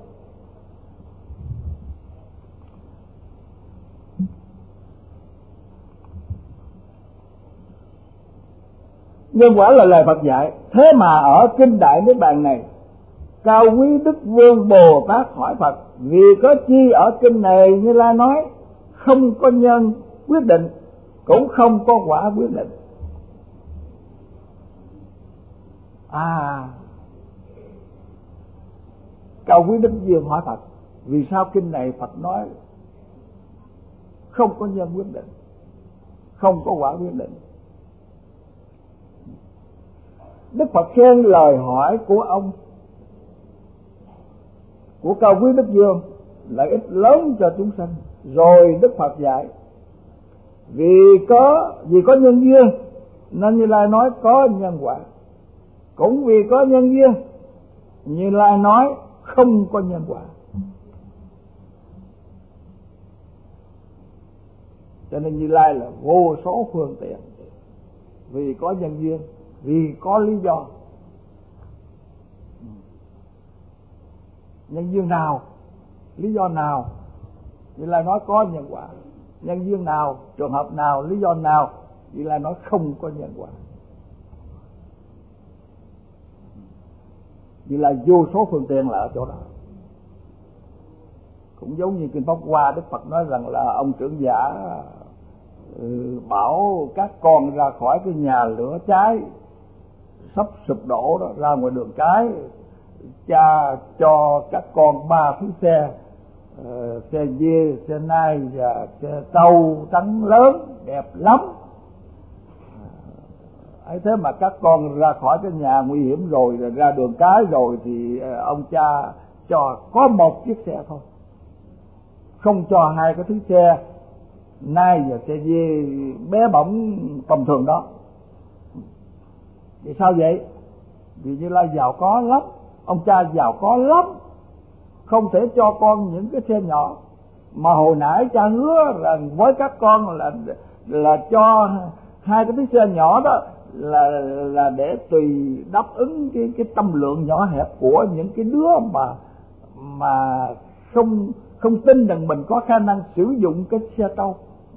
Nhân quả là lời Phật dạy. Thế mà ở kinh Đại Niết Bàn này, Cao Quý Đức Vương Bồ Tát hỏi Phật: vì có chi ở kinh này Như Lai nói không có nhân quyết định, cũng không có quả quyết định? Cao Quý Đức Vương hỏi Phật: vì sao kinh này Phật nói không có nhân quyết định, không có quả quyết định? Đức Phật khen lời hỏi của ông, của Cao Quý Đức Vương, lợi ích lớn cho chúng sanh. Rồi Đức Phật dạy: vì có nhân duyên nên Như Lai nói có nhân quả, cũng vì có nhân duyên Như Lai nói không có nhân quả. Cho nên Như Lai là vô số phương tiện, vì có nhân duyên, vì có lý do. Nhân duyên nào, lý do nào, Như Lai nói có nhân quả. Nhân duyên nào, trường hợp nào, lý do nào, Như Lai nói không có nhân quả. Như Lai vô số phương tiện là ở chỗ đó. Cũng giống như kinh Pháp Hoa, Đức Phật nói rằng là ông trưởng giả bảo các con ra khỏi cái nhà lửa cháy sắp sụp đổ đó, ra ngoài đường cái, cha cho các con 3 thứ xe, xe dê, xe nai và xe trâu trắng lớn đẹp lắm. Ấy thế mà các con ra khỏi cái nhà nguy hiểm rồi ra đường cái rồi thì ông cha cho có 1 chiếc xe thôi, không cho 2 cái thứ xe nai và xe dê bé bỏng tầm thường đó. Vì sao vậy? Vì Như Lai giàu có lắm, ông cha giàu có lắm, không thể cho con những cái xe nhỏ. Mà hồi nãy cha hứa là với các con là cho 2 cái xe nhỏ đó là để tùy đáp ứng cái tâm lượng nhỏ hẹp của những cái đứa mà không tin rằng mình có khả năng sử dụng cái xe trâu.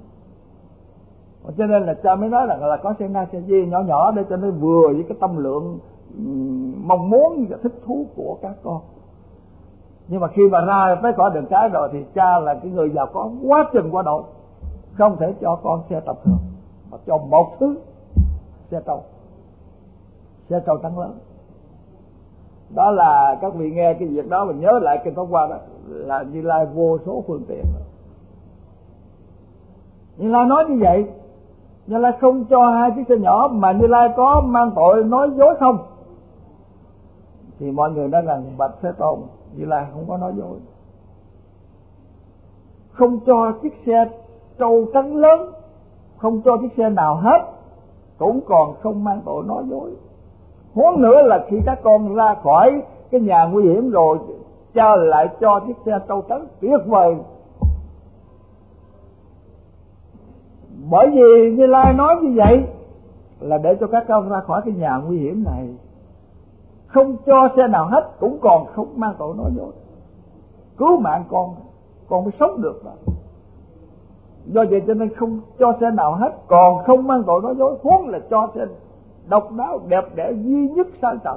Cho nên là cha mới nói là có xe nai, xe dê nhỏ nhỏ để cho nó vừa với cái tâm lượng mong muốn và thích thú của các con. Nhưng mà khi mà ra tới cõi đường cái rồi thì cha là cái người giàu có quá chừng quá độ, không thể cho con xe tầm thường, mà cho 1 thứ xe trâu trắng lớn. Đó là các vị nghe cái việc đó mà nhớ lại kinh Pháp Hoa đó, là Như Lai vô số phương tiện. Như Lai nói như vậy, Như Lai không cho 2 chiếc xe nhỏ, mà Như Lai có mang tội nói dối không? Thì mọi người nói rằng bạch Thế Tôn, Như Lai không có nói dối, không cho chiếc xe trâu trắng lớn, không cho chiếc xe nào hết, cũng còn không mang tội nói dối. Huống nữa là khi các con ra khỏi cái nhà nguy hiểm rồi, cha lại cho chiếc xe trâu trắng tuyệt vời, Bởi vì Như Lai nói như vậy là để cho các con ra khỏi cái nhà nguy hiểm này, không cho xe nào hết, cũng còn không mang tội nói dối, cứu mạng con mới sống được đó. Do vậy cho nên không cho xe nào hết, còn không mang tội nói dối, huống là cho xe độc đáo đẹp đẽ duy nhất sang trọng.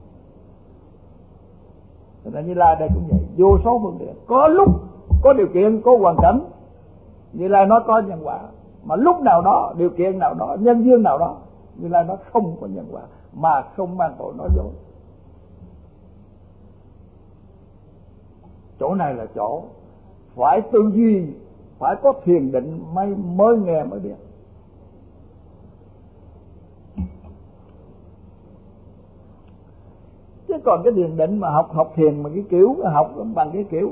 Cho nên Như Lai đây cũng vậy, vô số phương tiện, có lúc có điều kiện, có hoàn cảnh, Như Lai nói có nhân quả, mà lúc nào đó, điều kiện nào đó, nhân duyên nào đó, Như Lai nói không có nhân quả, mà không mang tội nói dối. Chỗ này là chỗ phải tư duy, phải có thiền định mới nghe mới biết. Chứ còn cái thiền định mà học thiền mà cái kiểu học bằng cái kiểu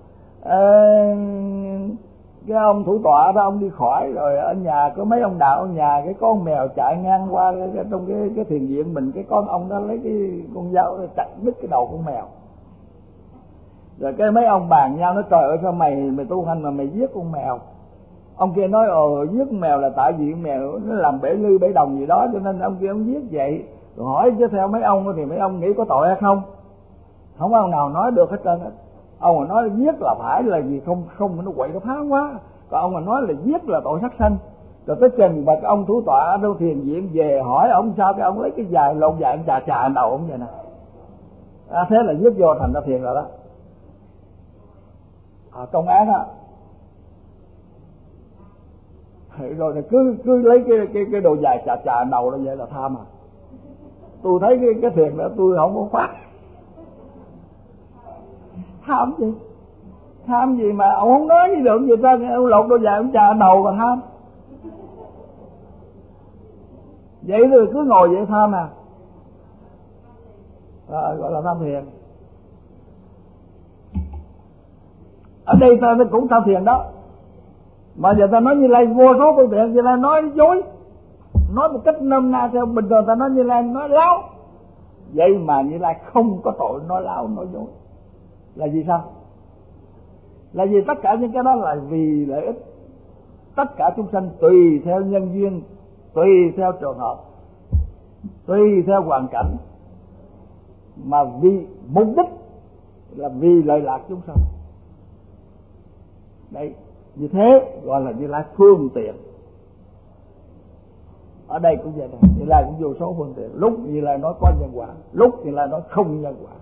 cái ông thủ tọa đó, ông đi khỏi rồi, ở nhà có mấy ông đạo ở nhà, cái con mèo chạy ngang qua trong cái thiền viện mình, cái con ông đó lấy cái con dao chặt đứt cái đầu con mèo. Rồi cái mấy ông bàn nhau nói: trời ơi, sao mày tu hành mà mày giết con mèo? Ông kia nói: giết con mèo là tại vì con mèo nó làm bể lư bể đồng gì đó, cho nên ông kia ông giết vậy. Rồi hỏi chứ theo mấy ông thì mấy ông nghĩ có tội hay không? Không có ông nào nói được hết trơn á. Ông mà nói giết là phải là gì không nó quậy nó phá quá. Còn ông mà nói là giết là tội sát sanh. Rồi tới chừng mà cái ông thủ tọa ở đâu thiền viện về hỏi ông sao, cái ông lấy cái dài lộn dài ông chà đầu ông vậy nè. Thế là giết vô thành ra thiền rồi đó. Công án á. Rồi cứ lấy cái đồ dài chà đầu nó vậy là tham à. Tôi thấy cái thiền đó tôi không có phát. Tham gì mà ông không nói gì được gì ta, ông lột đồ dài ông chà đầu mà tham. Vậy rồi cứ ngồi vậy tham à. Gọi là tham thiền. Ở đây ta cũng tham thiền đó. Mà giờ ta nói Như Lai vô số phương tiện, Như Lai nói dối, nói một cách nôm na theo bình thường ta nói Như Lai nói láo. Vậy mà Như Lai không có tội nói láo nói dối. Là vì sao? Là vì tất cả những cái đó là vì lợi ích. Tất cả chúng sanh tùy theo nhân duyên, tùy theo trường hợp, tùy theo hoàn cảnh, mà vì mục đích là vì lợi lạc chúng sanh. Đấy, như thế gọi là Như Lai phương tiện. Ở đây cũng vậy này, Như Lai cũng vô số phương tiện. Lúc Như Lai nói có nhân quả, lúc Như Lai nói không nhân quả.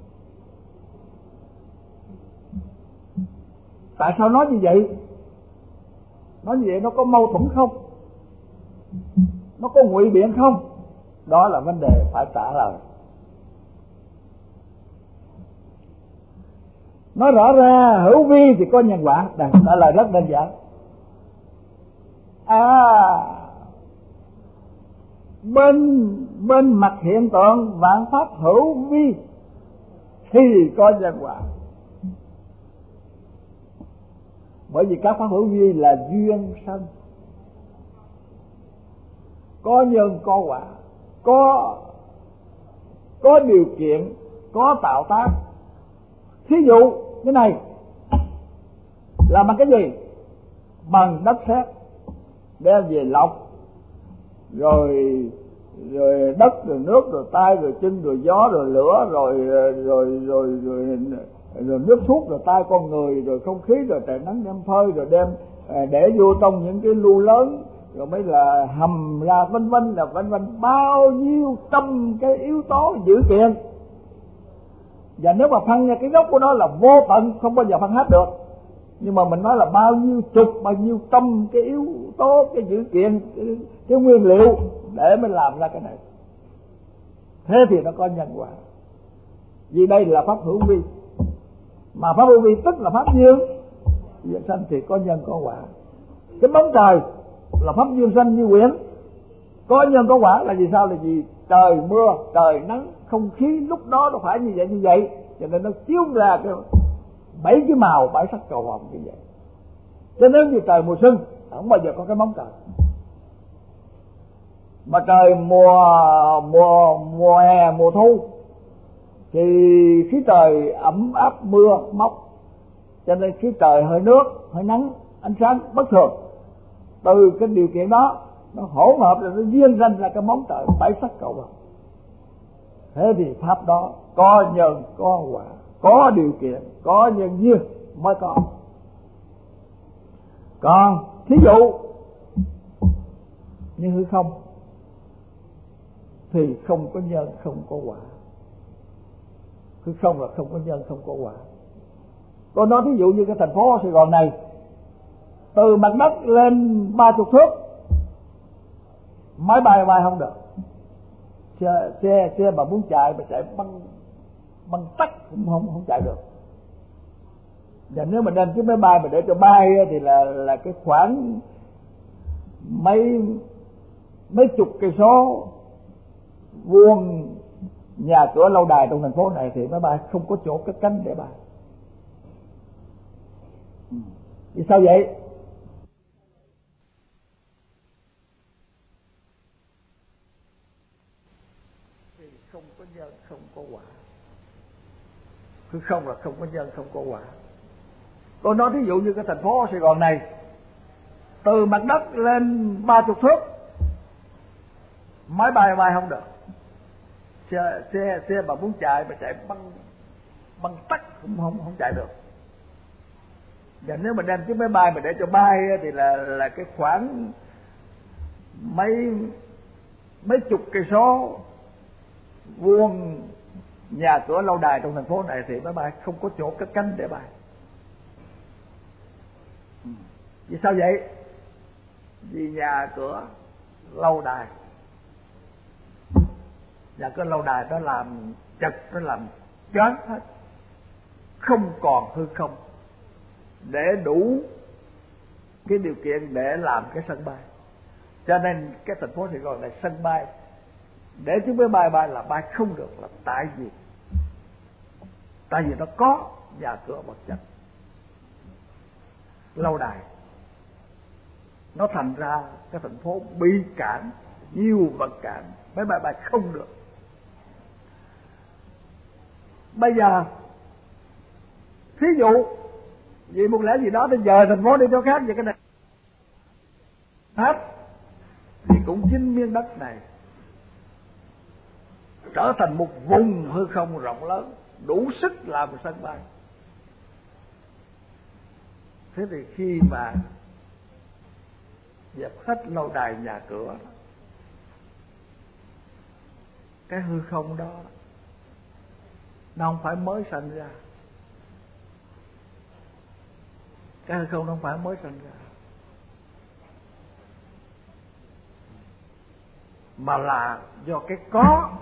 Tại sao nói như vậy? Nói như vậy nó có mâu thuẫn không? Nó có ngụy biện không? Đó là vấn đề phải trả lời. Nói rõ ra hữu vi thì có nhân quả. Đây, trả lời rất đơn giản. Bên mặt hiện tượng vạn pháp hữu vi thì có nhân quả. Bởi vì các pháp hữu vi là duyên sanh, có nhân có quả, có điều kiện, có tạo tác. Thí dụ cái này là bằng cái gì? Bằng đất sét đem về lọc, rồi đất, rồi nước, rồi tay, rồi chân, rồi gió, rồi lửa, rồi nước thuốc, rồi tay con người, rồi không khí, rồi trời nắng đem phơi, rồi đem để vô trong những cái lu lớn, rồi mới là hầm ra vân vân bao nhiêu trăm cái yếu tố dữ kiện. Và nếu mà phân ra cái gốc của nó là vô tận, không bao giờ phân hết được. Nhưng mà mình nói là bao nhiêu chục, bao nhiêu trăm cái yếu tố, cái dữ kiện, cái nguyên liệu để mình làm ra cái này. Thế thì nó có nhân quả. Vì đây là pháp hữu vi. Mà pháp hữu vi tức là pháp duyên sanh thì có nhân có quả. Cái bóng trời là pháp duyên sanh như quyển, có nhân có quả là vì sao? Là vì trời mưa, trời nắng, không khí lúc đó nó phải như vậy, cho nên nó chiếu ra cái 7 cái màu 7 sắc cầu vồng như vậy. Cho nên như trời mùa xuân không bao giờ có cái bóng trời. Mà trời mùa hè, mùa thu thì khí trời ẩm áp mưa móc, cho nên khí trời hơi nước, hơi nắng, ánh sáng bất thường. từ cái điều kiện đó nó hỗn hợp rồi nó duyên ranh ra cái móng trời bảy sắc cầu bằng. Thế thì pháp đó có nhân có quả, có điều kiện, có nhân duyên mới có. Còn thí dụ như hư không thì không có nhân không có quả. Hư không là không có nhân không có quả. Tôi nói thí dụ như cái thành phố Sài Gòn này, từ mặt đất lên 30 thước máy bay không được. Xe mà muốn chạy mà chạy băng tắc cũng không chạy được. Và nếu mà đem chiếc máy bay mà để cho bay thì là cái khoảng mấy chục cây số vuông nhà cửa lâu đài trong thành phố này thì máy bay không có chỗ cất cánh để bay. Vì sao vậy? Thì không có nhân không có quả. Hư không là không có nhân không có quả. Tôi nói thí dụ như cái thành phố Sài Gòn này, từ mặt đất lên 30 thước máy bay không được. Xe mà muốn chạy mà chạy băng tắc cũng không chạy được. Và nếu mà đem chiếc máy bay mà để cho bay thì là cái khoảng mấy chục cây số vuông nhà cửa lâu đài trong thành phố này thì máy bay không có chỗ cất cánh để bay. Vì sao vậy? Vì nhà cửa lâu đài nó làm chật, nó làm choáng hết, không còn hư không để đủ cái điều kiện để làm cái sân bay. Cho nên cái thành phố Sài Gòn này sân bay để chiếc máy bay bay là bay không được, là tại vì nó có nhà cửa vật chất lâu đài, nó thành ra cái thành phố bị cản, nhiều vật cản, máy bay bay không được. Bây giờ thí dụ vì một lẽ gì đó bây giờ thành phố đi chỗ khác, vậy cái này hết thì cũng chính miếng đất này trở thành một vùng hư không rộng lớn đủ sức làm một sân bay. Thế thì khi mà dẹp hết lâu đài nhà cửa, cái hư không đó nó không phải mới sanh ra, cái hư không nó không phải mới sanh ra, mà là do cái có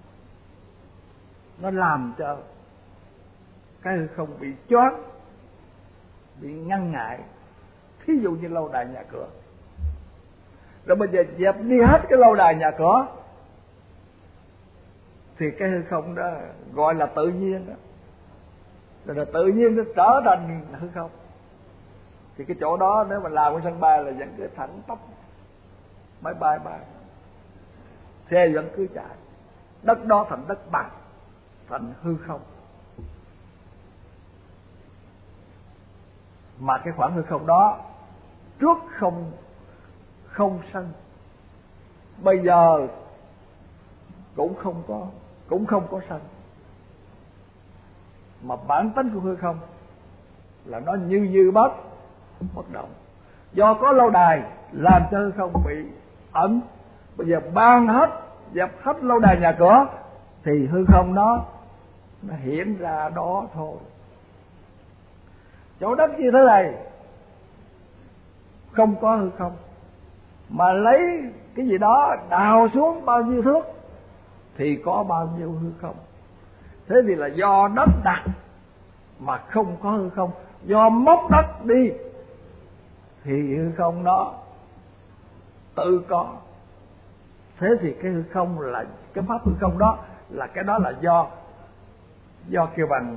nó làm cho cái hư không bị choáng, bị ngăn ngại. Thí dụ như lâu đài nhà cửa, rồi bây giờ dẹp đi hết cái lâu đài nhà cửa thì cái hư không đó gọi là tự nhiên đó, rồi là tự nhiên nó trở thành hư không. Thì cái chỗ đó nếu mà làm cái sân bay là vẫn cứ thẳng tắp, máy bay xe vẫn cứ chạy, đất đó thành đất bằng, thành hư không. Mà cái khoảng hư không đó trước không sanh, bây giờ cũng không có sanh, mà bản tính của hư không là nó như bất động. Do có lâu đài làm cho hư không bị ẩn. Bây giờ ban hết, dẹp hết lâu đài nhà cửa thì hư không nó hiện ra đó thôi. Chỗ đất như thế này không có hư không, mà lấy cái gì đó đào xuống bao nhiêu thước thì có bao nhiêu hư không. Thế thì là do đất đặt mà không có hư không, do móc đất đi thì hư không nó tự có. Thế thì cái hư không là cái pháp hư không đó, là cái đó là do kêu bằng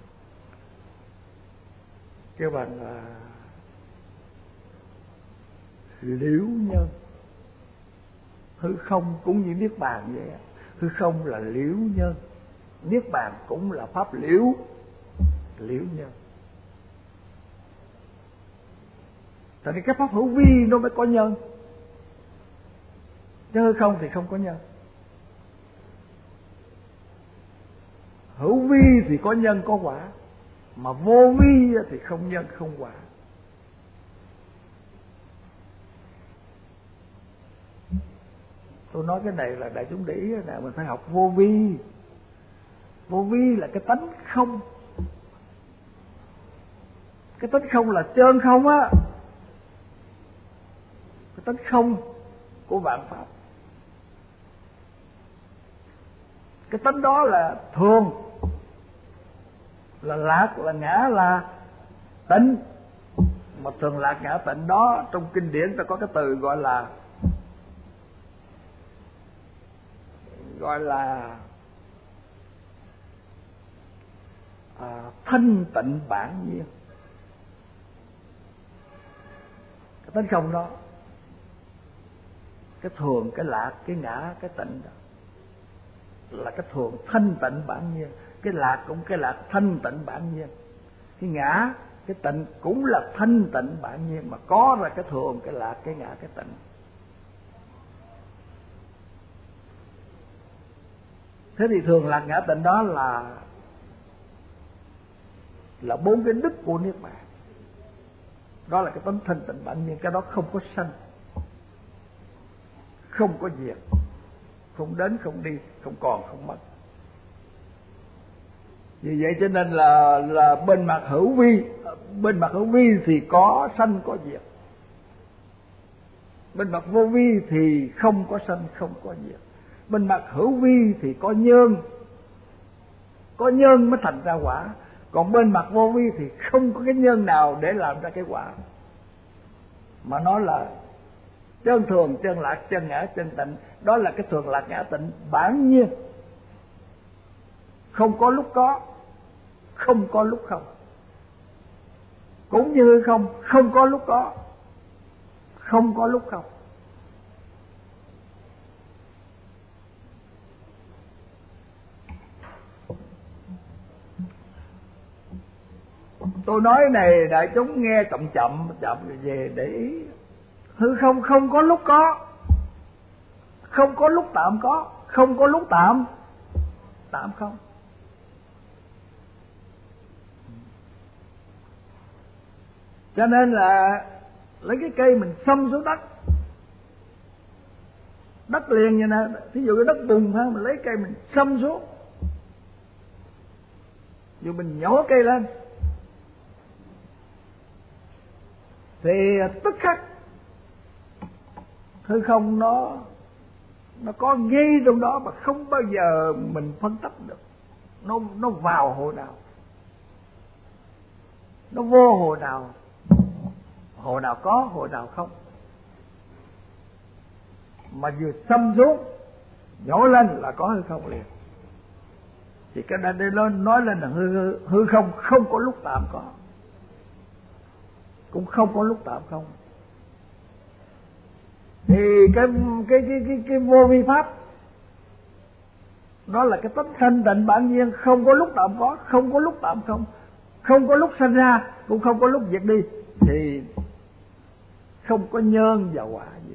liễu nhân. Hư không cũng như niết bàn vậy. Hư không là liễu nhân, niết bàn cũng là pháp liễu nhân. Tại vì cái pháp hữu vi nó mới có nhân, chứ hư không thì không có nhân. Hữu vi thì có nhân có quả, mà vô vi thì không nhân không quả. Tôi nói cái này là đại chúng để ý là mình phải học vô vi. Vô vi là cái tánh không. Cái tánh không là trơn không á. Cái tánh không của vạn pháp. Cái tánh đó là thường, là lạc, là ngã, là tịnh. Mà thường lạc ngã tịnh đó trong kinh điển ta có cái từ gọi là thanh tịnh bản nhiên. Cái tánh không đó, cái thường, cái lạc, cái ngã, cái tịnh đó là cái thường thanh tịnh bản nhiên. Cái lạc cũng cái lạc thanh tịnh bản nhiên. Cái ngã, cái tịnh cũng là thanh tịnh bản nhiên, mà có ra cái thường, cái lạc, cái ngã, cái tịnh. Thế thì thường lạc ngã tịnh đó là bốn cái đức của niết bàn. Đó là cái tánh thanh tịnh bản nhiên. Cái đó không có sanh, không có diệt, không đến không đi, không còn không mất. Vì vậy cho nên là bên mặt hữu vi thì có sanh có diệt. Bên mặt vô vi thì không có sanh không có diệt. Bên mặt hữu vi thì có nhân mới thành ra quả. Còn bên mặt vô vi thì không có cái nhân nào để làm ra cái quả. Mà nó là chân thường, chân lạc, chân ngã, chân tịnh. Đó là cái thường lạc ngã tịnh bản nhiên. Không có lúc có, không có lúc không. Cũng như không có lúc có, không có lúc không. Tôi nói này đại chúng nghe chậm về để ý. Hư không không có lúc có, không có lúc tạm có, không có lúc tạm không. Cho nên là lấy cái cây mình xâm xuống đất liền như nè, thí dụ cái đất bùn ha, mình lấy cây mình xâm xuống, dù mình nhổ cây lên thì tức khắc hư không nó có ngay trong đó mà không bao giờ mình phân tích được. Nó vào hồ nào, nó vô hồ nào, hồ nào có, hồ nào không. Mà vừa xâm xuống nhổ lên là có hư không liền. Thì cái đây nói lên là hư không không có lúc tạm có, cũng không có lúc tạm không. Thì cái vô vi pháp đó là cái tánh thanh tịnh bản nhiên, không có lúc tạm có, không có lúc tạm không, không có lúc sanh ra, cũng không có lúc diệt đi, thì không có nhân và quả gì.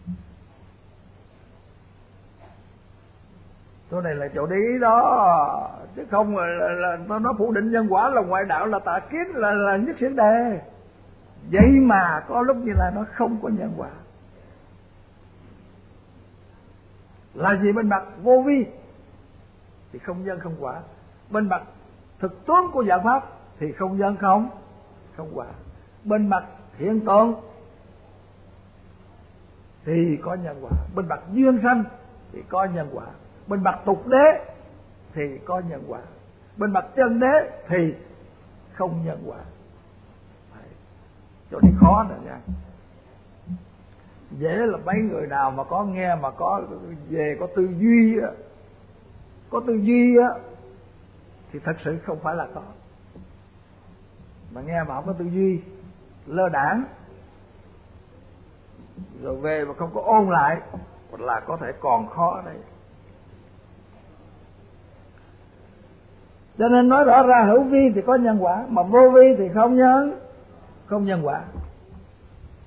Chỗ này là chỗ đi đó, chứ không là nó phủ định nhân quả là ngoại đạo, là tà kiến, là nhất xiển đề. Vậy mà có lúc như là nó không có nhân quả. Là gì? Bên mặt vô vi thì không nhân không quả. Bên mặt thực tướng của dạng pháp thì không nhân không quả. Bên mặt hiện tượng thì có nhân quả. Bên mặt duyên sanh thì có nhân quả. Bên mặt tục đế thì có nhân quả. Bên mặt chân đế thì không nhân quả. Chỗ này khó nè nha. Dễ là mấy người nào mà có nghe mà có về có tư duy á, thì thật sự không phải là có. Mà nghe mà không có tư duy, lơ đãng, rồi về mà không có ôn lại là có thể còn khó ở đây. Cho nên nói rõ ra hữu vi thì có nhân quả, mà vô vi thì không nhân quả.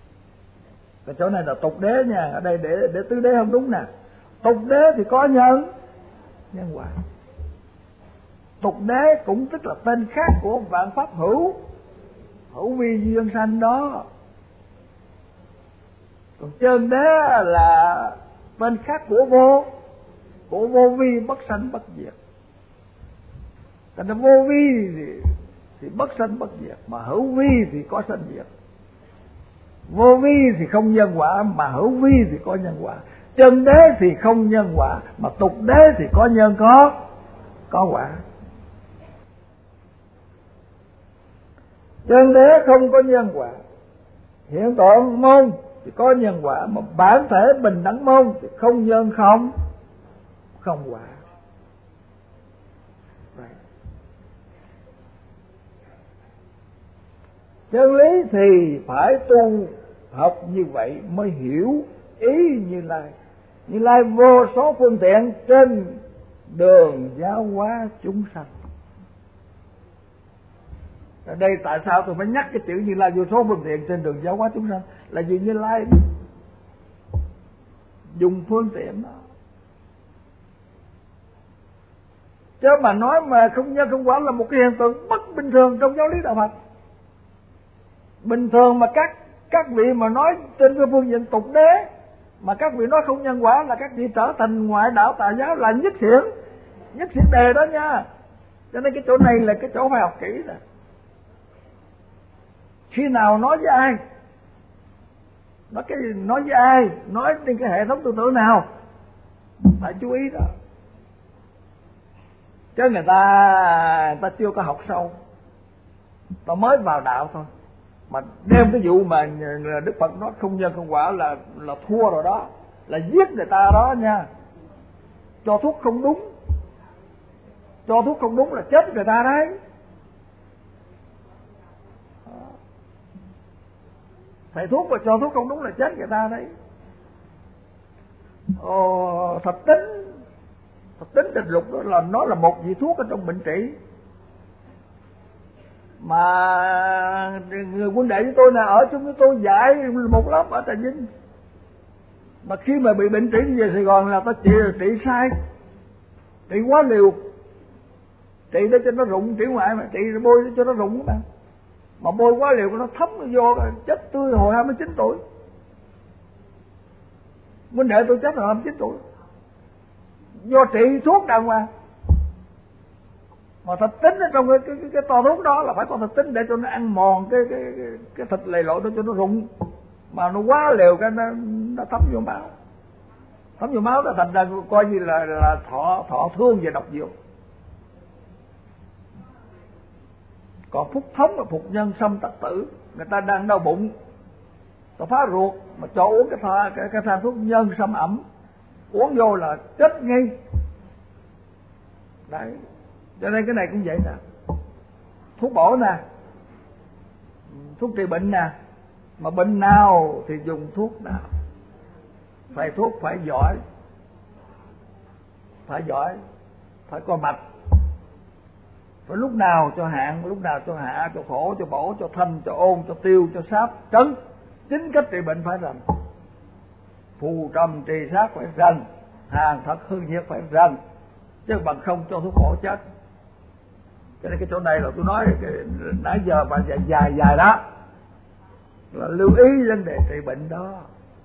Cái chỗ này là tục đế nha, ở đây để tứ đế không đúng nè. Tục đế thì có nhân quả. Tục đế cũng tức là tên khác của vạn pháp hữu vi duyên sanh đó. Còn chân đế là tên khác của vô vi bất sanh bất diệt. Thành ra vô vi thì bất sanh bất diệt, mà hữu vi thì có sanh diệt. Vô vi thì không nhân quả, mà hữu vi thì có nhân quả. Chân đế thì không nhân quả, mà tục đế thì có nhân có quả. Chân đế không có nhân quả, hiện tượng môn thì có nhân quả, mà bản thể bình đẳng môn thì không nhân không quả. Chân lý thì phải tu học như vậy mới hiểu ý Như Lai. Như Lai vô số phương tiện trên đường giáo hóa chúng sanh. Ở đây tại sao tôi phải nhắc cái chữ Như Lai vô số phương tiện trên đường giáo hóa chúng sanh? Là vì Như Lai dùng phương tiện đó. Chứ mà nói mà không nhân không quả là một cái hiện tượng bất bình thường trong giáo lý đạo Phật. Bình thường mà các vị mà nói trên cái phương diện tục đế, mà các vị nói không nhân quả là các vị trở thành ngoại đạo tà giáo, là nhất xiển đề đó nha. Cho nên cái chỗ này là cái chỗ phải học kỹ nè. Khi nào nói với ai, nói với ai, nói trên cái hệ thống tư tưởng nào, phải chú ý đó. Chứ người ta chưa có học sâu, ta mới vào đạo thôi, mà đem cái vụ mà Đức Phật nói không nhân không quả là thua rồi đó, là giết người ta đó nha. Cho thuốc không đúng là chết người ta đấy. Thầy thuốc mà cho thuốc không đúng là chết người ta đấy. Thật tính định lục đó là nó là một vị thuốc ở trong bệnh trị. Mà người quân đệ với tôi là ở chung với tôi dạy một lớp ở Trà Vinh, mà khi mà bị bệnh trị về Sài Gòn là ta trị sai, trị quá liều, trị để cho nó rụng, trị ngoại mà trị bôi cho nó rụng mà bôi quá liều nó thấm nó vô chết tươi hồi 29 tuổi. Huynh đệ tôi chết hồi 29 tuổi do trị thuốc đàng hoàng. Mà thật tính ở trong cái to thuốc đó là phải có thật tính để cho nó ăn mòn cái thịt lầy lội đó cho nó rụng, mà nó quá liều cái nó thấm vô máu nó thành ra coi như là thọ thương về độc dược. Còn phúc thống là phục nhân xâm tật tử, người ta đang đau bụng, ta phá ruột mà cho uống cái thang thuốc nhân xâm ẩm, uống vô là chết ngay. Đấy, cho nên cái này cũng vậy nè. Thuốc bổ nè, thuốc trị bệnh nè, mà bệnh nào thì dùng thuốc nào. Thầy thuốc phải giỏi, phải coi mạch, phải lúc nào cho hạn, lúc nào cho hạ, cho khổ, cho bổ, cho thanh, cho ôn, cho tiêu, cho sáp, trấn. Chính cách trị bệnh phải rành, phù trầm trì sát phải rành, hàng thật hư nhiệt phải rành, chứ bằng không cho thuốc bổ chết. Cho nên cái chỗ này là tôi nói nãy giờ bạn dài đó là lưu ý vấn đề trị bệnh đó.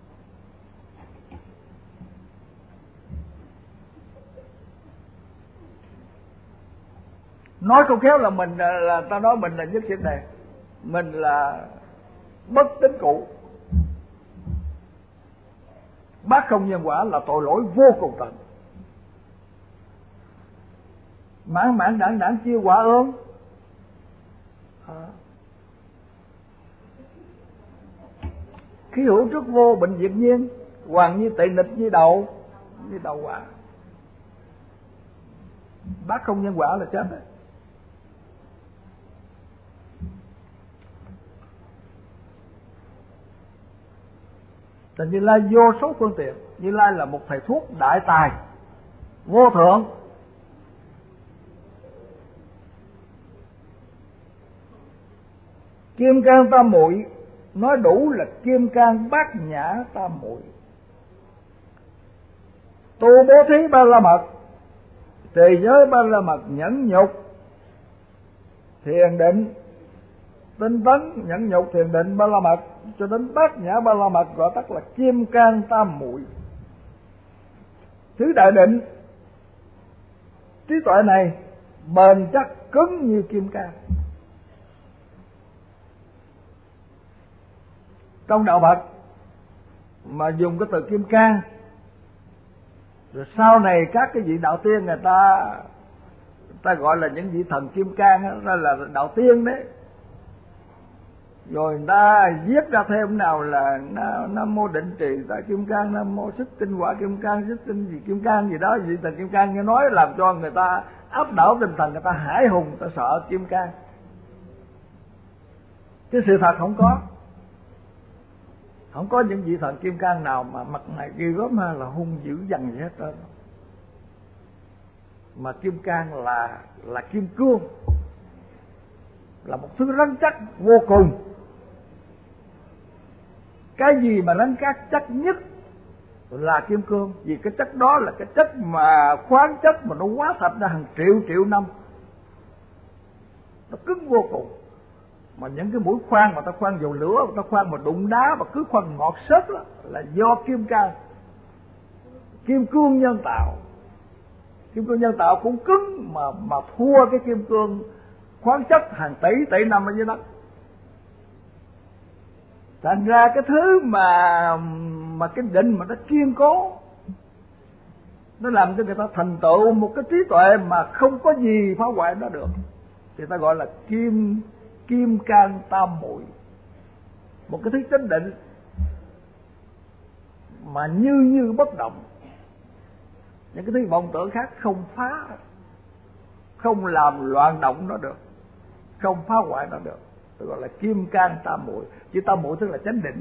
Nói không khéo là mình là ta nói mình là nhất xiển đề, mình là bất tín cụ. Bác không nhân quả là tội lỗi vô cùng tận. Mãn đảng chia quả ơn. Khí hữu trước vô bệnh diệt nhiên, hoàng như tị nịch như đầu quả. Bác không nhân quả là chết đấy. Thành Như Lai vô số phương tiện. Như Lai là một thầy thuốc đại tài vô thượng. Kim cang tam muội nói đủ là kim cang bát nhã tam muội. Tu bố thí ba la mật, trì giới ba la mật, nhẫn nhục thiền định, tinh tấn nhẫn nhục thiền định ba la mật cho đến bát nhã ba la mật, gọi tắt là kim cang tam muội. Thứ đại định, trí tuệ này bền chắc cứng như kim cang. Trong đạo Phật mà dùng cái từ kim cang, rồi sau này các cái vị đạo tiên người ta gọi là những vị thần kim cang đó là đạo tiên đấy. Rồi người ta viết ra thêm nào là Nam mô định trì tại kim cang, Nam mô sức tinh quả kim cang, sức tinh gì kim cang gì đó, vị thần kim cang nghe nói làm cho người ta áp đảo tinh thần, người ta hãi hùng, người ta sợ kim cang. Chứ sự thật không có. Không có những vị thần kim cang nào mà mặt này ghê gớm hay là hung dữ dằn gì hết trơn. Mà kim cang là kim cương, là một thứ rắn chắc vô cùng. Cái gì mà rắn chắc nhất là kim cương, vì cái chất đó là cái chất mà khoáng chất mà nó hóa thạch ra hàng triệu năm, nó cứng vô cùng. Mà những cái mũi khoan mà ta khoan dầu lửa, mà ta khoan mà đụng đá mà cứ khoan ngọt xớt là do kim cang. Kim cương nhân tạo, kim cương nhân tạo cũng cứng mà thua cái kim cương khoáng chất hàng tỷ năm ở dưới đất. Thành ra cái thứ mà cái định mà nó kiên cố, nó làm cho người ta thành tựu một cái trí tuệ mà không có gì phá hoại nó được, thì ta gọi là kim cang tam muội. Một cái thứ chánh định mà như bất động, những cái thứ vọng tưởng khác không phá, không làm loạn động nó được, không phá hoại nó được, tôi gọi là kim cang tam muội. Chứ tam muội tức là chánh định.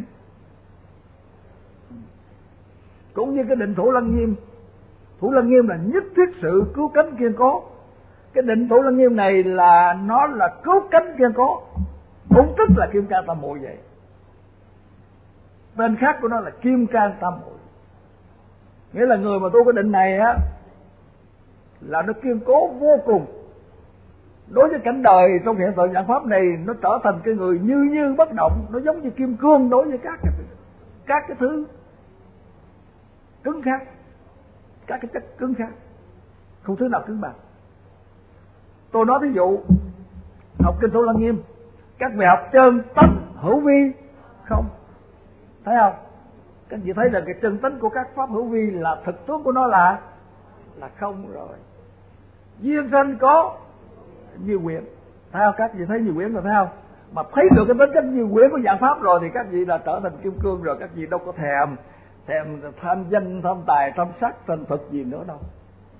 Cũng như cái định Thủ Lăng Nghiêm. Thủ Lăng Nghiêm là nhất thiết sự cứu cánh kiên cố. Cái định Thủ Lăng Nghiêm này là nó là cứu cánh kiên cố, cũng tức là kim cang tam muội vậy. Tên khác của nó là kim cang tam muội. Nghĩa là người mà tu cái định này á là nó kiên cố vô cùng. Đối với cảnh đời trong hiện tượng dạng pháp này, nó trở thành cái người như bất động, nó giống như kim cương đối với các cái thứ cứng khác, các cái chất cứng khác, không thứ nào cứng bằng. Tôi nói ví dụ, học kinh Thủ Lăng Nghiêm, các vị học chân tánh hữu vi không, thấy không? Các vị thấy là cái chân tánh của các pháp hữu vi là thực tướng của nó là không rồi. Duyên sanh có như quyển, thấy không? Các vị thấy như quyển rồi thấy không? Mà thấy được cái tính cách như quyển của dạng pháp rồi thì các vị là trở thành kim cương rồi, các vị đâu có thèm tham danh, tham tài, tham sắc, tham thực gì nữa đâu.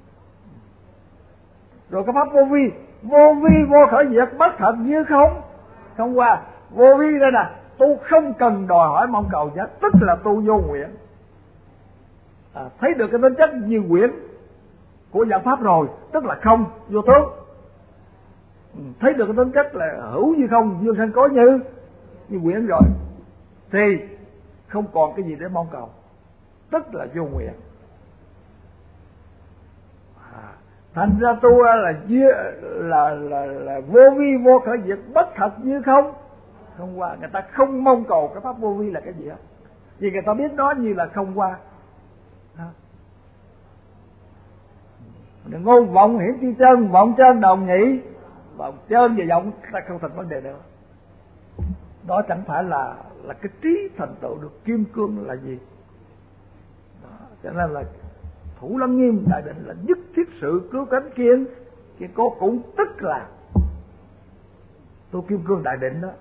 Rồi cái pháp vô vi vô khởi diệt, bất thật như không qua. Vô vi đây nè, tu không cần đòi hỏi mong cầu gì hết, tức là tu vô nguyện. Thấy được cái tính chất như quyển của dạng pháp rồi, tức là không, vô tướng. Thấy được cái tính chất là hữu như không, dương sanh có như quyển rồi, thì không còn cái gì để mong cầu, tức là vô nguyện. Thành ra tu là vô vi vô khởi diệt, bất thật như không qua. Người ta không mong cầu cái pháp vô vi là cái gì hết, vì người ta biết nó như là không qua. Ngôn vọng hiển chi chân, vọng chân đồng nhị, vọng chân và vọng ta không thành vấn đề nữa. Đó chẳng phải là cái trí thành tựu được kim cương là gì. Đó, cho nên là Thủ Lăng Nghiêm đại định là nhất thiết sự cứu cánh kiên cố, cũng tức là tu kim cương đại định đó.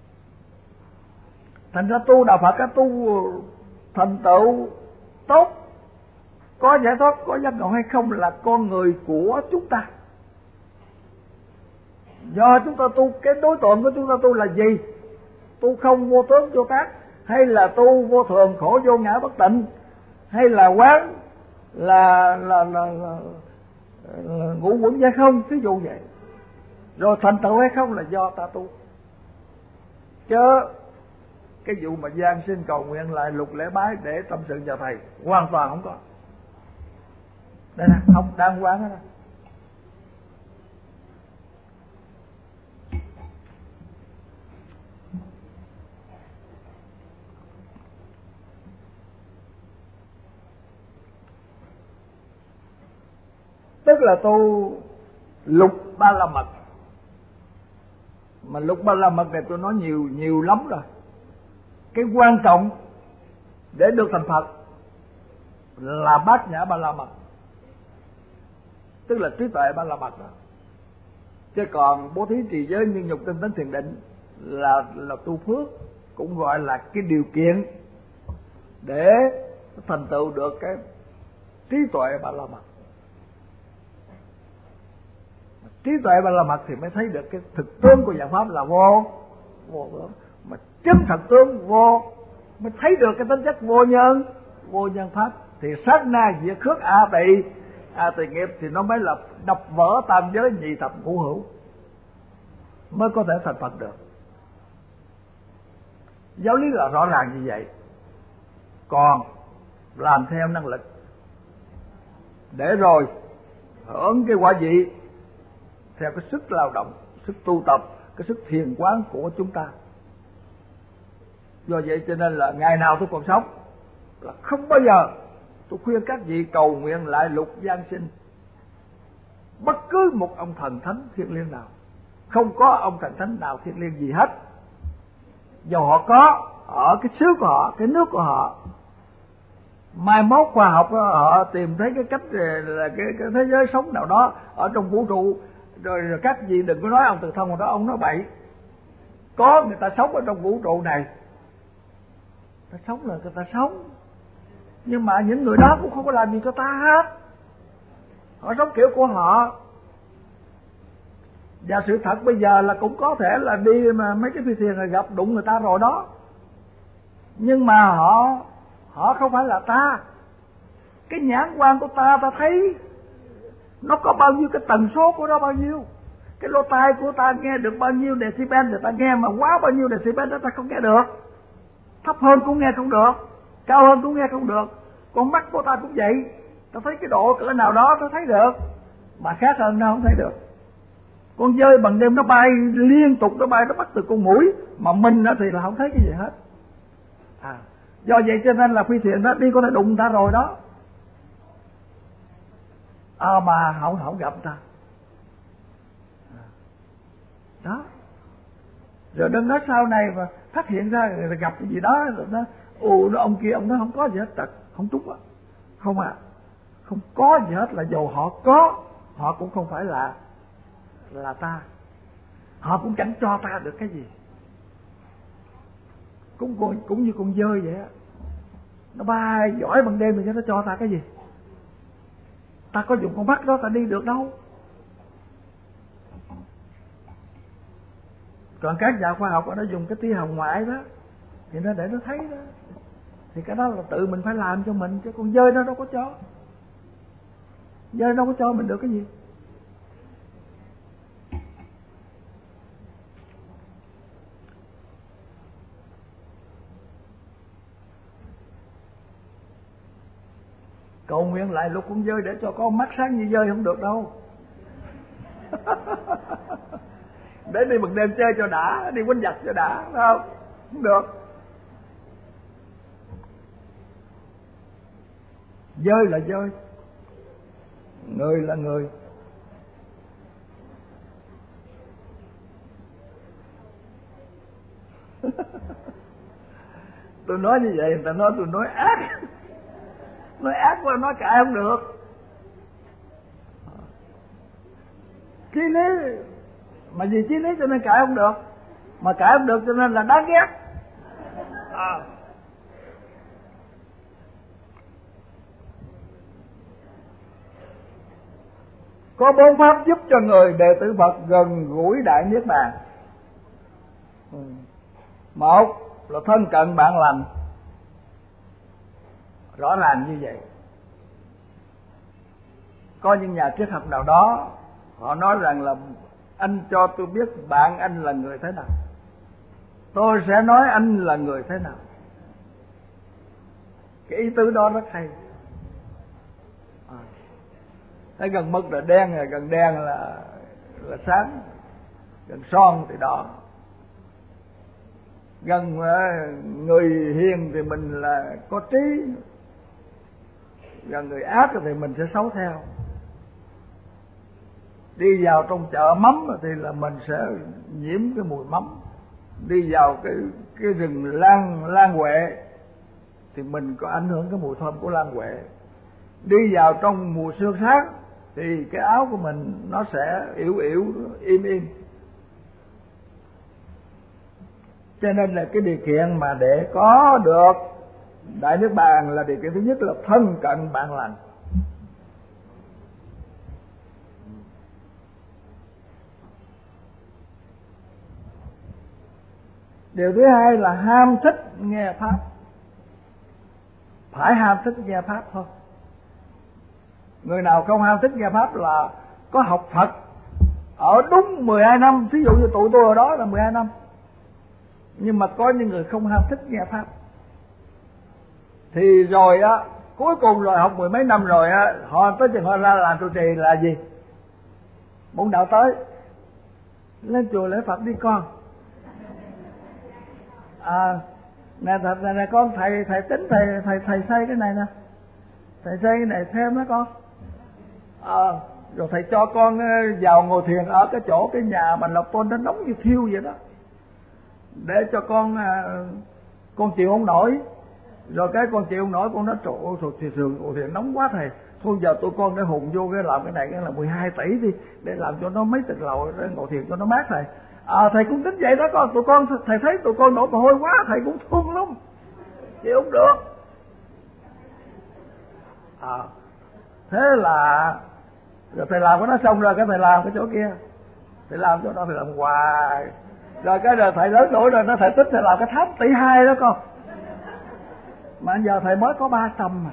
Thành ra tu đạo Phật, cái tu thành tựu tốt, có giải thoát, có giác ngộ hay không là con người của chúng ta. Do chúng ta tu, cái đối tượng của chúng ta tu là gì? Tu không vô tướng vô tác, hay là tu vô thường khổ vô ngã bất tịnh, hay là quán là ngũ uẩn hay không, ví dụ vậy. Rồi thành tựu hay không là do ta tu. Chứ cái vụ mà gian sinh cầu nguyện lại lục lễ bái để tâm sự nhờ thầy hoàn toàn không có. Đây nè, ông đang quán đó. Tức là tôi lục ba la mật, mà lục ba la mật này tôi nói nhiều lắm rồi. Cái quan trọng để được thành Phật là bát nhã ba la mật, tức là trí tuệ ba la mật đó. Chứ còn bố thí trì giới nhân nhục tinh tấn thiền định là tu phước, cũng gọi là cái điều kiện để thành tựu được cái trí tuệ ba la mật. Trí tuệ ba la mật thì mới thấy được cái thực tướng của dạng pháp là vô mà chứng thật tướng vô mới thấy được cái tính chất vô nhân pháp. Thì sát na diệt khước a tỳ nghiệp thì nó mới là đập vỡ tam giới nhị thập ngũ hữu, mới có thể thành Phật được. Giáo lý là rõ ràng như vậy, còn làm theo năng lực để rồi hưởng cái quả vị theo cái sức lao động, sức tu tập, cái sức thiền quán của chúng ta. Do vậy cho nên là ngày nào tôi còn sống là không bao giờ tôi khuyên các vị cầu nguyện lại lục gian sinh bất cứ một ông thần thánh thiêng liêng nào. Không có ông thần thánh nào thiêng liêng gì hết, dù họ có ở cái xứ của họ, cái nước của họ. Mai mốt khoa học họ tìm thấy cái cách là cái thế giới sống nào đó ở trong vũ trụ, rồi các vị đừng có nói ông Từ Thông đó, ông nói bậy. Có người ta sống ở trong vũ trụ này, ta sống là người ta sống, nhưng mà những người đó cũng không có làm gì cho ta hết. Họ sống kiểu của họ. Và sự thật bây giờ là cũng có thể là đi mà mấy cái phi thuyền này gặp đụng người ta rồi đó, nhưng mà họ không phải là ta. Cái nhãn quan của ta thấy nó có bao nhiêu, cái tần số của nó bao nhiêu, cái lỗ tai của ta nghe được bao nhiêu decibel thì ta nghe, mà quá bao nhiêu decibel đó ta không nghe được. Thấp hơn cũng nghe không được, cao hơn cũng nghe không được. Con mắt của ta cũng vậy, ta thấy cái độ cỡ nào đó ta thấy được, mà khác hơn nó không thấy được. Con dơi bằng đêm nó bay liên tục, nó bắt từ con mũi, mà mình đó thì là không thấy cái gì hết. Do vậy cho nên là phi thuyền đó đi có thể đụng ta rồi đó, mà không gặp ta. Đó. Rồi đừng nói sau này mà phát hiện ra rồi gặp cái gì đó rồi nó ông kia ông nói không có gì hết, tật không trúng á. Không không có gì hết, là dù họ có, họ cũng không phải là ta. Họ cũng chẳng cho ta được cái gì. Cũng như con dơi vậy á, nó bay giỏi ban đêm thì nó cho ta cái gì? Ta có dùng con mắt đó ta đi được đâu. Còn các nhà khoa học nó dùng cái tia hồng ngoại đó thì nó để nó thấy đó, thì cái đó là tự mình phải làm cho mình, chứ con dơi nó đâu có cho. Dơi đâu có cho mình được cái gì. Cầu nguyện lại lục con dơi để cho con mắt sáng như dơi không được đâu. Để đi bằng đêm chơi cho đã, đi quánh giặc cho đã, phải không? Không được. Dơi là dơi, người là người. Tôi nói như vậy người ta nói tôi nói ác. Nói ác quá nói cãi không được. Chí lý, mà vì chí lý cho nên cãi không được, mà cãi không được cho nên là đáng ghét. Có 4 pháp giúp cho người đệ tử Phật gần gũi đại niết bàn. Một là thân cận bạn lành, rõ ràng như vậy. Có những nhà triết học nào đó họ nói rằng là anh cho tôi biết bạn anh là người thế nào. tôi sẽ nói anh là người thế nào. Cái ý tứ đó rất hay. Thấy gần mực là đen, rồi gần đen là sáng, gần son thì đỏ. Gần người hiền thì mình là có trí, gần người ác thì mình sẽ xấu theo. Đi vào trong chợ mắm thì là mình sẽ nhiễm cái mùi mắm. Đi vào cái rừng lan huệ thì mình có ảnh hưởng cái mùi thơm của lan huệ. Đi vào trong mùa sương sát thì cái áo của mình nó sẽ yếu im. Cho nên là cái điều kiện mà để có được Đại Niết Bàn là điều kiện thứ nhất là thân cận bạn lành. Điều thứ hai là ham thích nghe Pháp. Phải ham thích nghe Pháp thôi. Người nào không ham thích nghe Pháp là có học Phật ở đúng 12 năm. Ví dụ như tụi tôi ở đó là 12 năm. Nhưng mà có những người không ham thích nghe Pháp. Thì rồi á, cuối cùng rồi học mười mấy năm rồi á, họ tới chừng họ ra làm trụ trì là gì? Bổn đạo tới, lên chùa lễ Phật đi con. Nè con, thầy tính thầy xây cái này nè, thầy xây cái này thêm đó con. Rồi thầy cho con vào ngồi thiền ở cái chỗ cái nhà Bành Lộc Tôn nó nóng như thiêu vậy đó, để cho con chịu không nổi. Rồi cái con chịu không nổi, con nói trời ơi ngồi thiền nóng quá thầy, thôi giờ tụi con để hùng vô cái làm cái này cái là 12 tỷ đi, để làm cho nó mấy tầng lầu để ngồi thiền cho nó mát thầy. Thầy cũng tính vậy đó con. Tụi con thầy thấy tụi con nổi mồ hôi quá, thầy cũng thương lắm, chịu không được. Thế là rồi thầy làm cái đó xong rồi, cái thầy làm cái chỗ kia, thầy làm chỗ đó, thầy làm hoài. Rồi cái rồi thầy lớn tuổi rồi, nó thầy tích thầy làm cái tháp 1,2 tỷ đó con. Mà giờ thầy mới có 300 mà.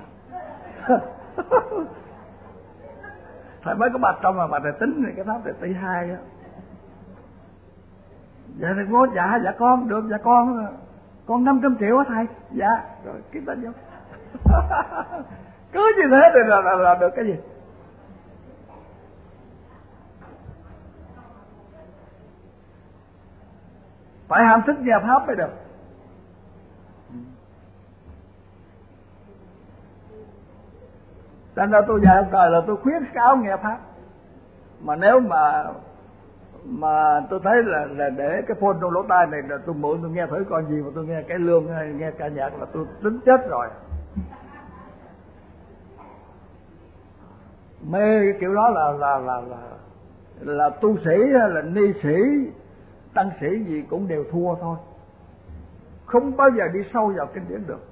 Thầy mới có 300 mà thầy tính cái tháp 1,2 tỷ á. Dạ thầy nói dạ con được, dạ con 500 triệu á thầy. Dạ rồi ký tên vô. Cứ như thế thì là được cái gì? Phải ham thích nghe Pháp mới được. Cho nên tôi dạy ông trời là tôi khuyến cáo nghe Pháp. Mà nếu mà tôi thấy là để cái phone trong lỗ tai này là tôi mượn tôi nghe thử coi gì mà tôi nghe cái lương hay nghe ca nhạc là tôi tính chết rồi. Mê cái kiểu đó là tu sĩ hay là ni sĩ, tăng sĩ gì cũng đều thua thôi. Không bao giờ đi sâu vào kinh điển được.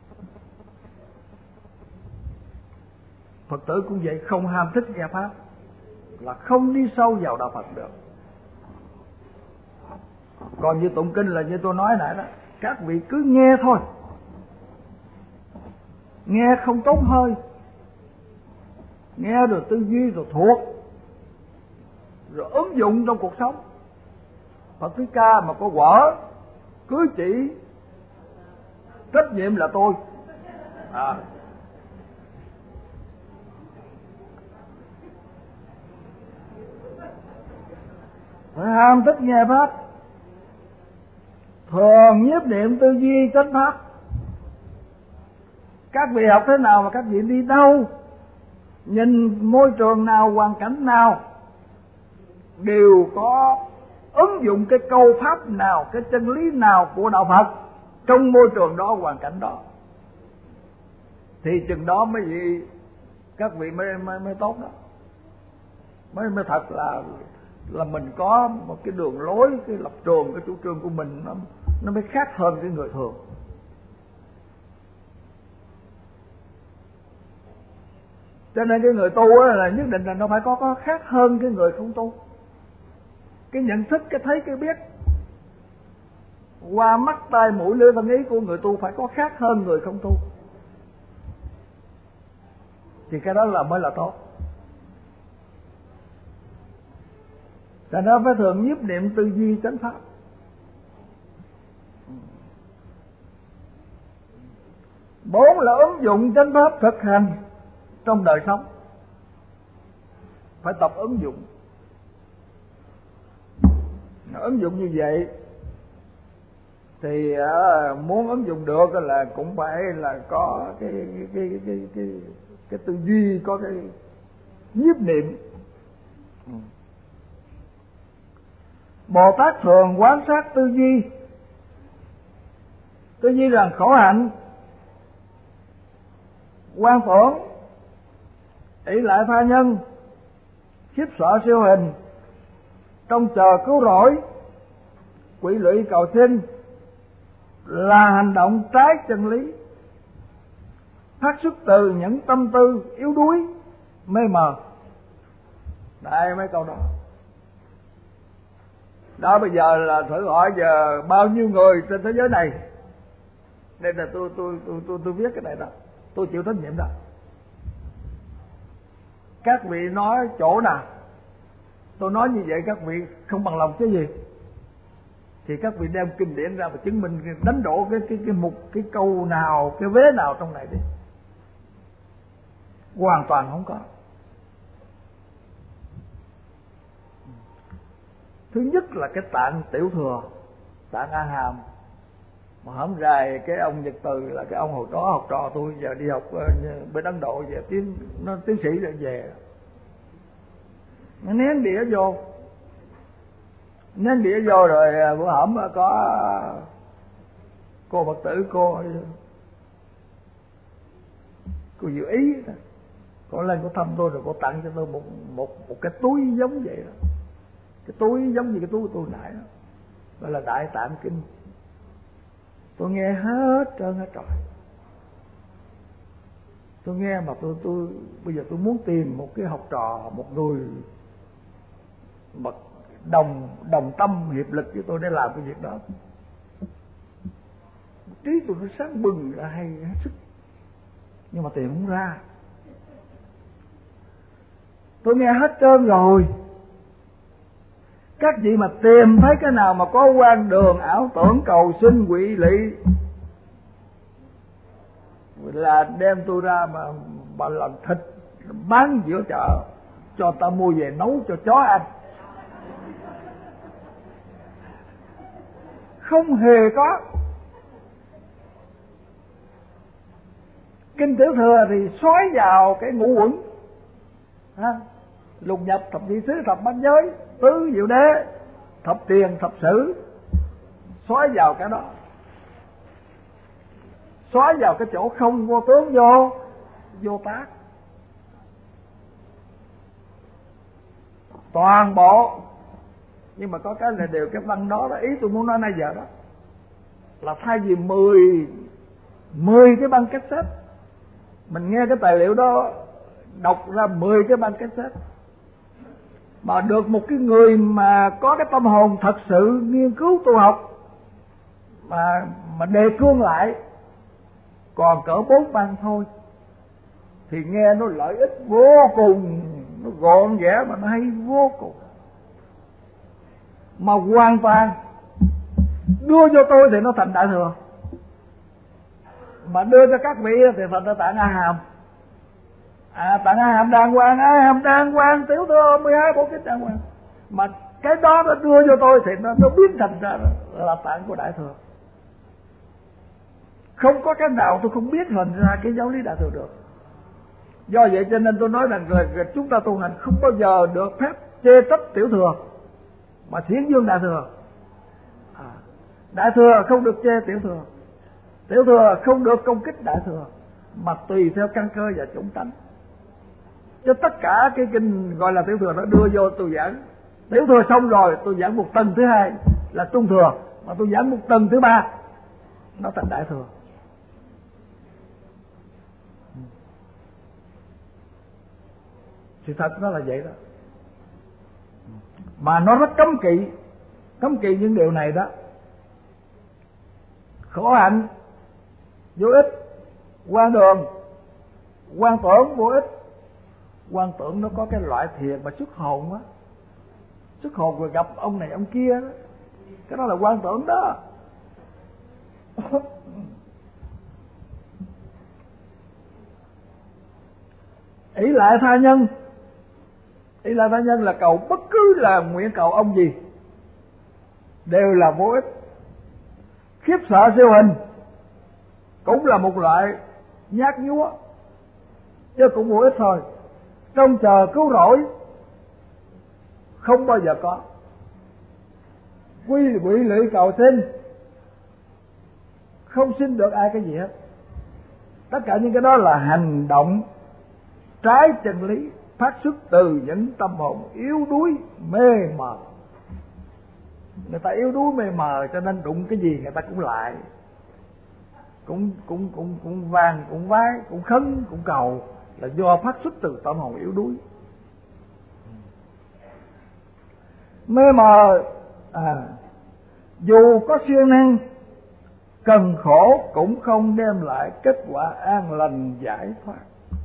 Phật tử cũng vậy, không ham thích nghe Pháp là không đi sâu vào đạo Phật được. Còn như tụng kinh là như tôi nói nãy đó, các vị cứ nghe thôi, nghe không tốn hơi, nghe rồi tư duy rồi thuộc, rồi ứng dụng trong cuộc sống. Phật Thích Ca mà có quở cứ chỉ trách nhiệm là tôi. Phải ham thích nghe Pháp, thường nhiếp niệm tư duy chánh Pháp. Các vị học thế nào mà các vị đi đâu, nhìn môi trường nào, hoàn cảnh nào, đều có ứng dụng cái câu pháp nào, cái chân lý nào của đạo Phật trong môi trường đó, hoàn cảnh đó, thì chừng đó mới gì các vị mới tốt đó, mới thật là mình có một cái đường lối, cái lập trường, cái chủ trương của mình nó mới khác hơn cái người thường. Cho nên cái người tu là nhất định là nó phải có khác hơn cái người không tu. Cái nhận thức, cái thấy, cái biết qua mắt tai mũi lưỡi thân ý của người tu phải có khác hơn người không tu, thì cái đó là mới là tốt. Cho nên phải thường nhiếp niệm tư duy chánh Pháp. 4 là ứng dụng chánh pháp thực hành trong đời sống, phải tập ứng dụng. Ứng dụng như vậy thì muốn ứng dụng được là cũng phải là có cái tư duy, có cái nhiếp niệm. Bồ Tát thường quan sát tư duy rằng khổ hạnh, quan tưởng, ỷ lại tha nhân, khiếp sợ siêu hình, trông chờ cứu rỗi, quỷ lụy cầu sinh là hành động trái chân lý, phát xuất từ những tâm tư yếu đuối, mê mờ. Đây mấy câu đó. Đó, bây giờ là thử hỏi giờ bao nhiêu người trên thế giới này, nên là tôi viết cái này đó, tôi chịu trách nhiệm đó. Các vị nói chỗ nào tôi nói như vậy các vị không bằng lòng cái gì, thì các vị đem kinh điển ra và chứng minh, đánh đổ cái câu nào, cái vế nào trong này đi. Hoàn toàn không có. Thứ nhất là cái tạng tiểu thừa, tạng A Hàm, mà hổng rày cái ông Nhật Từ là cái ông hồi đó học trò tôi, giờ đi học bên Ấn Độ về tiến sĩ rồi về, nó nén đĩa vô rồi bữa hổm có cô Phật tử, cô Diệu Ý, cô lên cô thăm tôi rồi cô tặng cho tôi một cái túi giống vậy đó, cái túi giống như cái túi của tôi nãy đó, gọi là Đại Tạng Kinh. Tôi nghe hết trơn hết trọi. Tôi nghe mà tôi bây giờ tôi muốn tìm một cái học trò, một người mà đồng tâm hiệp lực với tôi để làm cái việc đó. Trí tôi nó sáng bừng ra hay hết sức, nhưng mà tìm không ra. Tôi nghe hết trơn rồi. Các vị mà tìm thấy cái nào mà có quan đường ảo tưởng cầu sinh quỷ lị là đem tôi ra mà làm thịt bán giữa chợ cho ta mua về nấu cho chó ăn. Không hề có. Kinh tiểu thừa thì xói vào cái ngũ uẩn, lục nhập, thập nhị xứ, thập bát giới, tứ diệu đế, thập tiền, thập sử, xói vào cái đó, xói vào cái chỗ không vô tướng, vô tác, toàn bộ. Nhưng mà có cái là điều cái văn đó, ý tôi muốn nói nãy giờ đó là thay vì 10 cái băng cassette, mình nghe cái tài liệu đó đọc ra 10 cái băng cassette, mà được một cái người mà có cái tâm hồn thật sự nghiên cứu tu học mà đề cương lại còn cỡ 4 băng thôi, thì nghe nó lợi ích vô cùng, nó gọn ghẽ mà nó hay vô cùng, mà hoàn toàn đưa cho tôi thì nó thành Đại Thừa, mà đưa cho các vị thì thành ra Tạng A Hàm. Tạng A Hàm đàng hoàng, A Hàm đàng hoàng, tiểu thừa 12 bộ kinh đàng hoàng, mà cái đó nó đưa cho tôi thì nó biến thành ra là Tạng của Đại Thừa. Không có cái nào tôi không biết hình ra cái giáo lý Đại Thừa được. Do vậy cho nên tôi nói rằng là chúng ta tu hành không bao giờ được phép chê trách tiểu thừa mà hiển dương Đại Thừa. Đại Thừa không được chê tiểu thừa, tiểu thừa không được công kích Đại Thừa, mà tùy theo căn cơ và chủng tánh. Cho tất cả cái kinh gọi là tiểu thừa nó đưa vô tôi giảng. Tiểu thừa xong rồi tôi giảng một tầng thứ hai là trung thừa, mà tôi giảng một tầng thứ ba nó thành Đại Thừa. Sự thật nó là vậy đó. Mà nó rất cấm kỵ những điều này đó. Khổ hạnh vô ích, quan đường, quan tưởng vô ích. Quan tưởng nó có cái loại thiền mà xuất hồn á, xuất hồn rồi gặp ông này ông kia đó, cái đó là quan tưởng đó. ỷ lại tha nhân. Ỷ lại tha nhân là cầu bất cứ là nguyện cầu ông gì đều là vô ích. Khiếp sợ siêu hình cũng là một loại nhát nhúa, chứ cũng vô ích thôi. Trông chờ cứu rỗi không bao giờ có. Quỷ lụy cầu xin không xin được ai cái gì hết. Tất cả những cái đó là hành động trái chân lý, phát xuất từ những tâm hồn yếu đuối mê mờ. Người ta yếu đuối mê mờ cho nên đụng cái gì người ta cũng lại, cũng vang, cũng vái, cũng khấn, cũng cầu, là do phát xuất từ tâm hồn yếu đuối. Mê mờ dù có siêng năng cần khổ cũng không đem lại kết quả an lành giải thoát.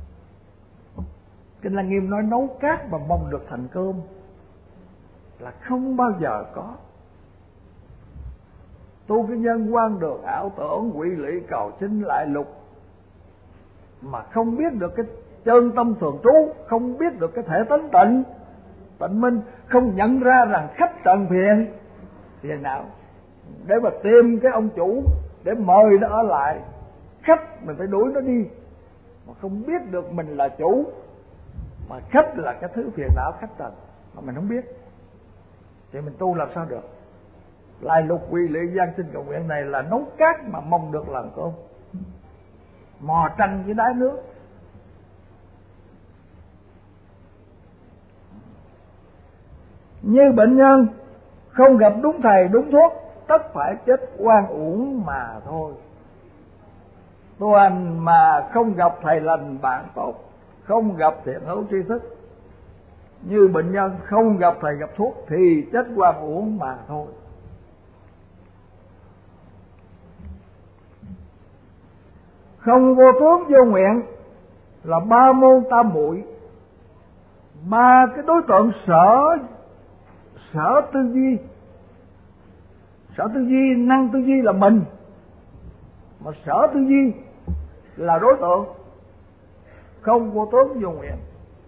Kinh Lăng Nghiêm nói nấu cát mà mong được thành cơm là không bao giờ có. Tu cái nhân quan được ảo tưởng, quỷ lụy cầu xin lại lục, mà không biết được cái chân tâm thường trú, không biết được cái thể tánh tịnh minh, không nhận ra rằng khách trần phiền não, để mà tìm cái ông chủ để mời nó ở lại. Khách mình phải đuổi nó đi, mà không biết được mình là chủ, mà khách là cái thứ phiền não khách trần mà mình không biết, thì mình tu làm sao được? Lại lục quy lụy gian sinh cầu nguyện này là nấu cát mà mong được làm cơm, mò tranh với đáy nước. Như bệnh nhân không gặp đúng thầy đúng thuốc, tất phải chết oan uổng mà thôi. Tu hành mà không gặp thầy lành bạn tốt, không gặp thiện hữu tri thức, như bệnh nhân không gặp thầy gặp thuốc thì chết oan uổng mà thôi. Không vô tướng vô nguyện là ba môn tam muội, ba cái đối tượng sở tư duy. Sở tư duy, năng tư duy là mình, mà sở tư duy là đối tượng. Không vô tướng vô nguyện.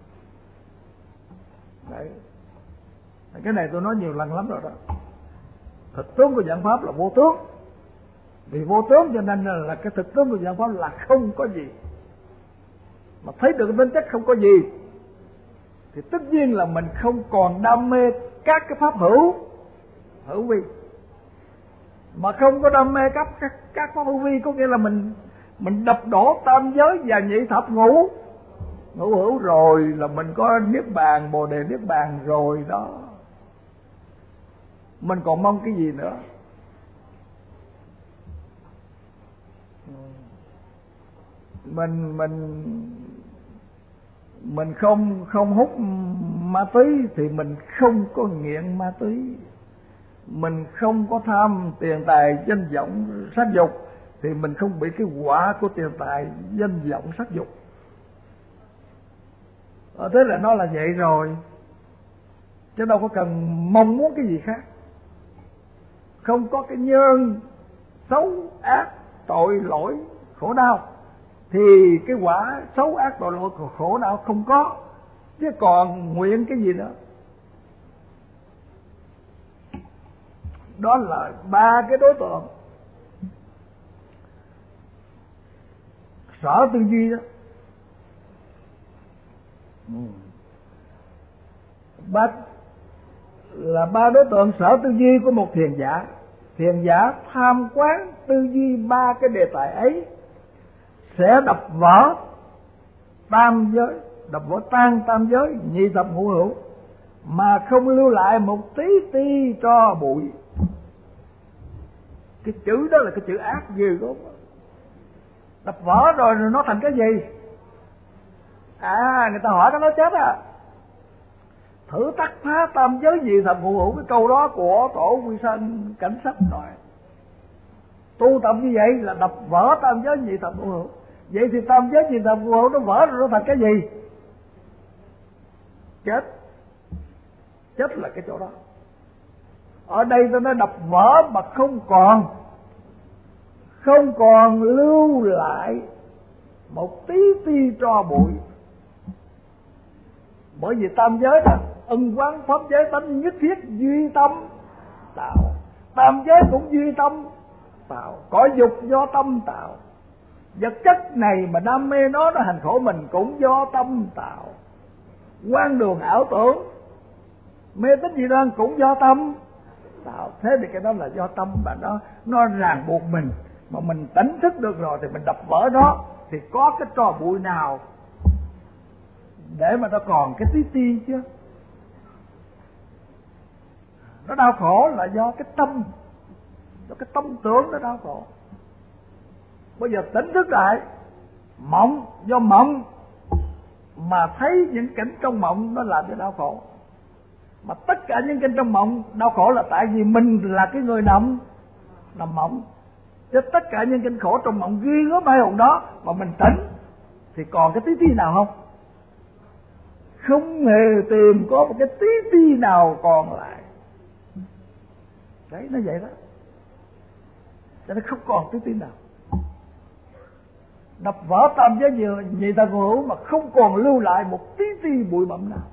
Đấy. Cái này tôi nói nhiều lần lắm rồi đó. Thực tướng của dạng pháp là vô tướng. Vì vô tướng cho nên là cái thực tướng của dạng pháp là không có gì. Mà thấy được tính chất không có gì thì tất nhiên là mình không còn đam mê các cái pháp hữu vi. Mà không có đam mê các pháp hữu vi có nghĩa là mình đập đổ tam giới và nhị thập ngũ hữu rồi là mình có niết bàn, bồ đề niết bàn rồi đó. Mình còn mong cái gì nữa? Mình không hút ma túy thì mình không có nghiện ma túy. Mình không có tham tiền tài danh vọng sắc dục thì mình không bị cái quả của tiền tài danh vọng sắc dục. Thế là nó là vậy rồi, chứ đâu có cần mong muốn cái gì khác. Không có cái nhân xấu ác tội lỗi khổ đau thì cái quả xấu ác tội lỗi khổ đau không có, chứ còn nguyện cái gì nữa. Đó là ba cái đối tượng sở tư duy đó. Ba đối tượng sở tư duy của một thiền giả. Thiền giả tham quán tư duy ba cái đề tài ấy sẽ đập vỡ tam giới, đập vỡ tan tam giới nhị thập ngũ hữu mà không lưu lại một tí ti tro bụi. Cái chữ đó là cái chữ ác ghê gớm. Đập vỡ rồi nó thành cái gì? Người ta hỏi nó chết à. Thử tắc phá tam giới nhị thập ngũ hữu, cái câu đó của tổ Quy Sơn Cảnh Sách rồi. Tu tập như vậy là đập vỡ tam giới nhị thập ngũ hữu. Vậy thì tam giới nhị thập ngũ hữu nó vỡ rồi nó thành cái gì? Chết là cái chỗ đó. Ở đây tôi nói đập vỡ mà không còn lưu lại một tí ti tro bụi. Bởi vì tam giới đó, ân quán pháp giới tánh nhất thiết duy tâm tạo. Tam giới cũng duy tâm tạo, cõi dục do tâm tạo. Vật chất này mà đam mê nó hành khổ mình cũng do tâm tạo. Quan đường ảo tưởng, mê tín dị đoan cũng do tâm tạo. Thế thì cái đó là do tâm mà nó ràng buộc mình. Mà mình tỉnh thức được rồi thì mình đập vỡ nó, thì có cái tro bụi nào để mà nó còn cái tí ti chứ. Nó đau khổ là do cái tâm, do cái tâm tưởng nó đau khổ. Bây giờ tỉnh thức lại, mộng do mộng mà thấy những cảnh trong mộng nó làm cho đau khổ. Mà tất cả những cảnh trong mộng đau khổ là tại vì mình là cái người nằm mộng. Chứ tất cả những cảnh khổ trong mộng ghi gớm hai hồn đó mà mình tỉnh thì còn cái tí ti nào không? Không hề tìm có một cái tí ti nào còn lại. Đấy, nó vậy đó. Cho nên không còn tí ti nào. Đập vỡ tam giới nhị tạng hữu mà không còn lưu lại một tí ti bụi bặm nào.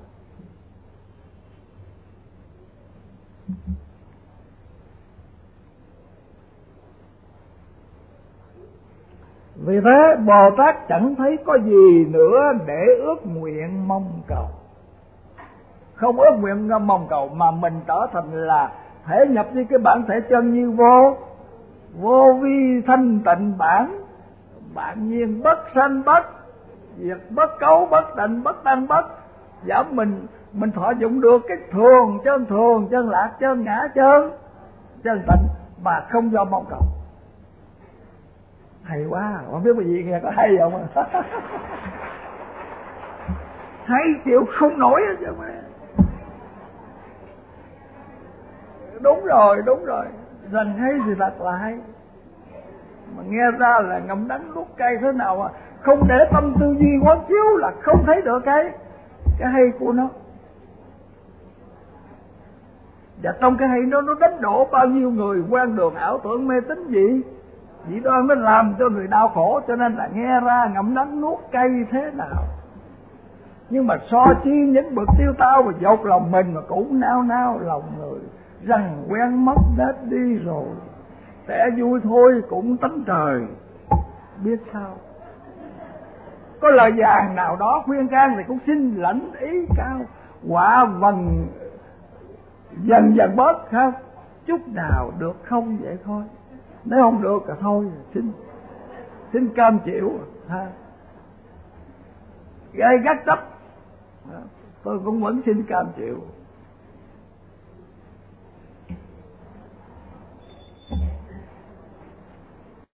Vì thế Bồ Tát chẳng thấy có gì nữa để ước nguyện mong cầu. Không ước nguyện mong cầu mà mình trở thành là thể nhập với cái bản thể chân như vô vi thanh tịnh bản. Bản nhiên bất sanh bất diệt, bất cấu bất tịnh, bất tăng bất. Giả mình thọ dụng được cái thường, chân lạc, chân ngã, chân tịnh mà không do mong cầu. Hay quá, không biết gì nghe có hay không? Hay chịu không nổi chứ mà. Đúng rồi, rằng hay thì thật là hay. Mà nghe ra là ngậm đắng nuốt cay thế nào mà không để tâm tư duy quán chiếu là không thấy được cái hay của nó. Và trong cái hay nó đánh đổ bao nhiêu người quan đường ảo tưởng mê tín dị đoan, nó làm cho người đau khổ. Cho nên là nghe ra ngậm đắng nuốt cay thế nào. Nhưng mà so chi những bậc tiêu tao và dột lòng mình mà cũng nao lòng người, rằng quen mất nết đi rồi, sẽ vui thôi cũng tánh trời biết sao. Có lời vàng nào đó khuyên can thì cũng xin lãnh ý cao. Quả vần dần bớt không, chút nào được không vậy thôi. Nếu không được thì thôi, xin cam chịu ha. Gây gắt chấp tôi cũng vẫn xin cam chịu.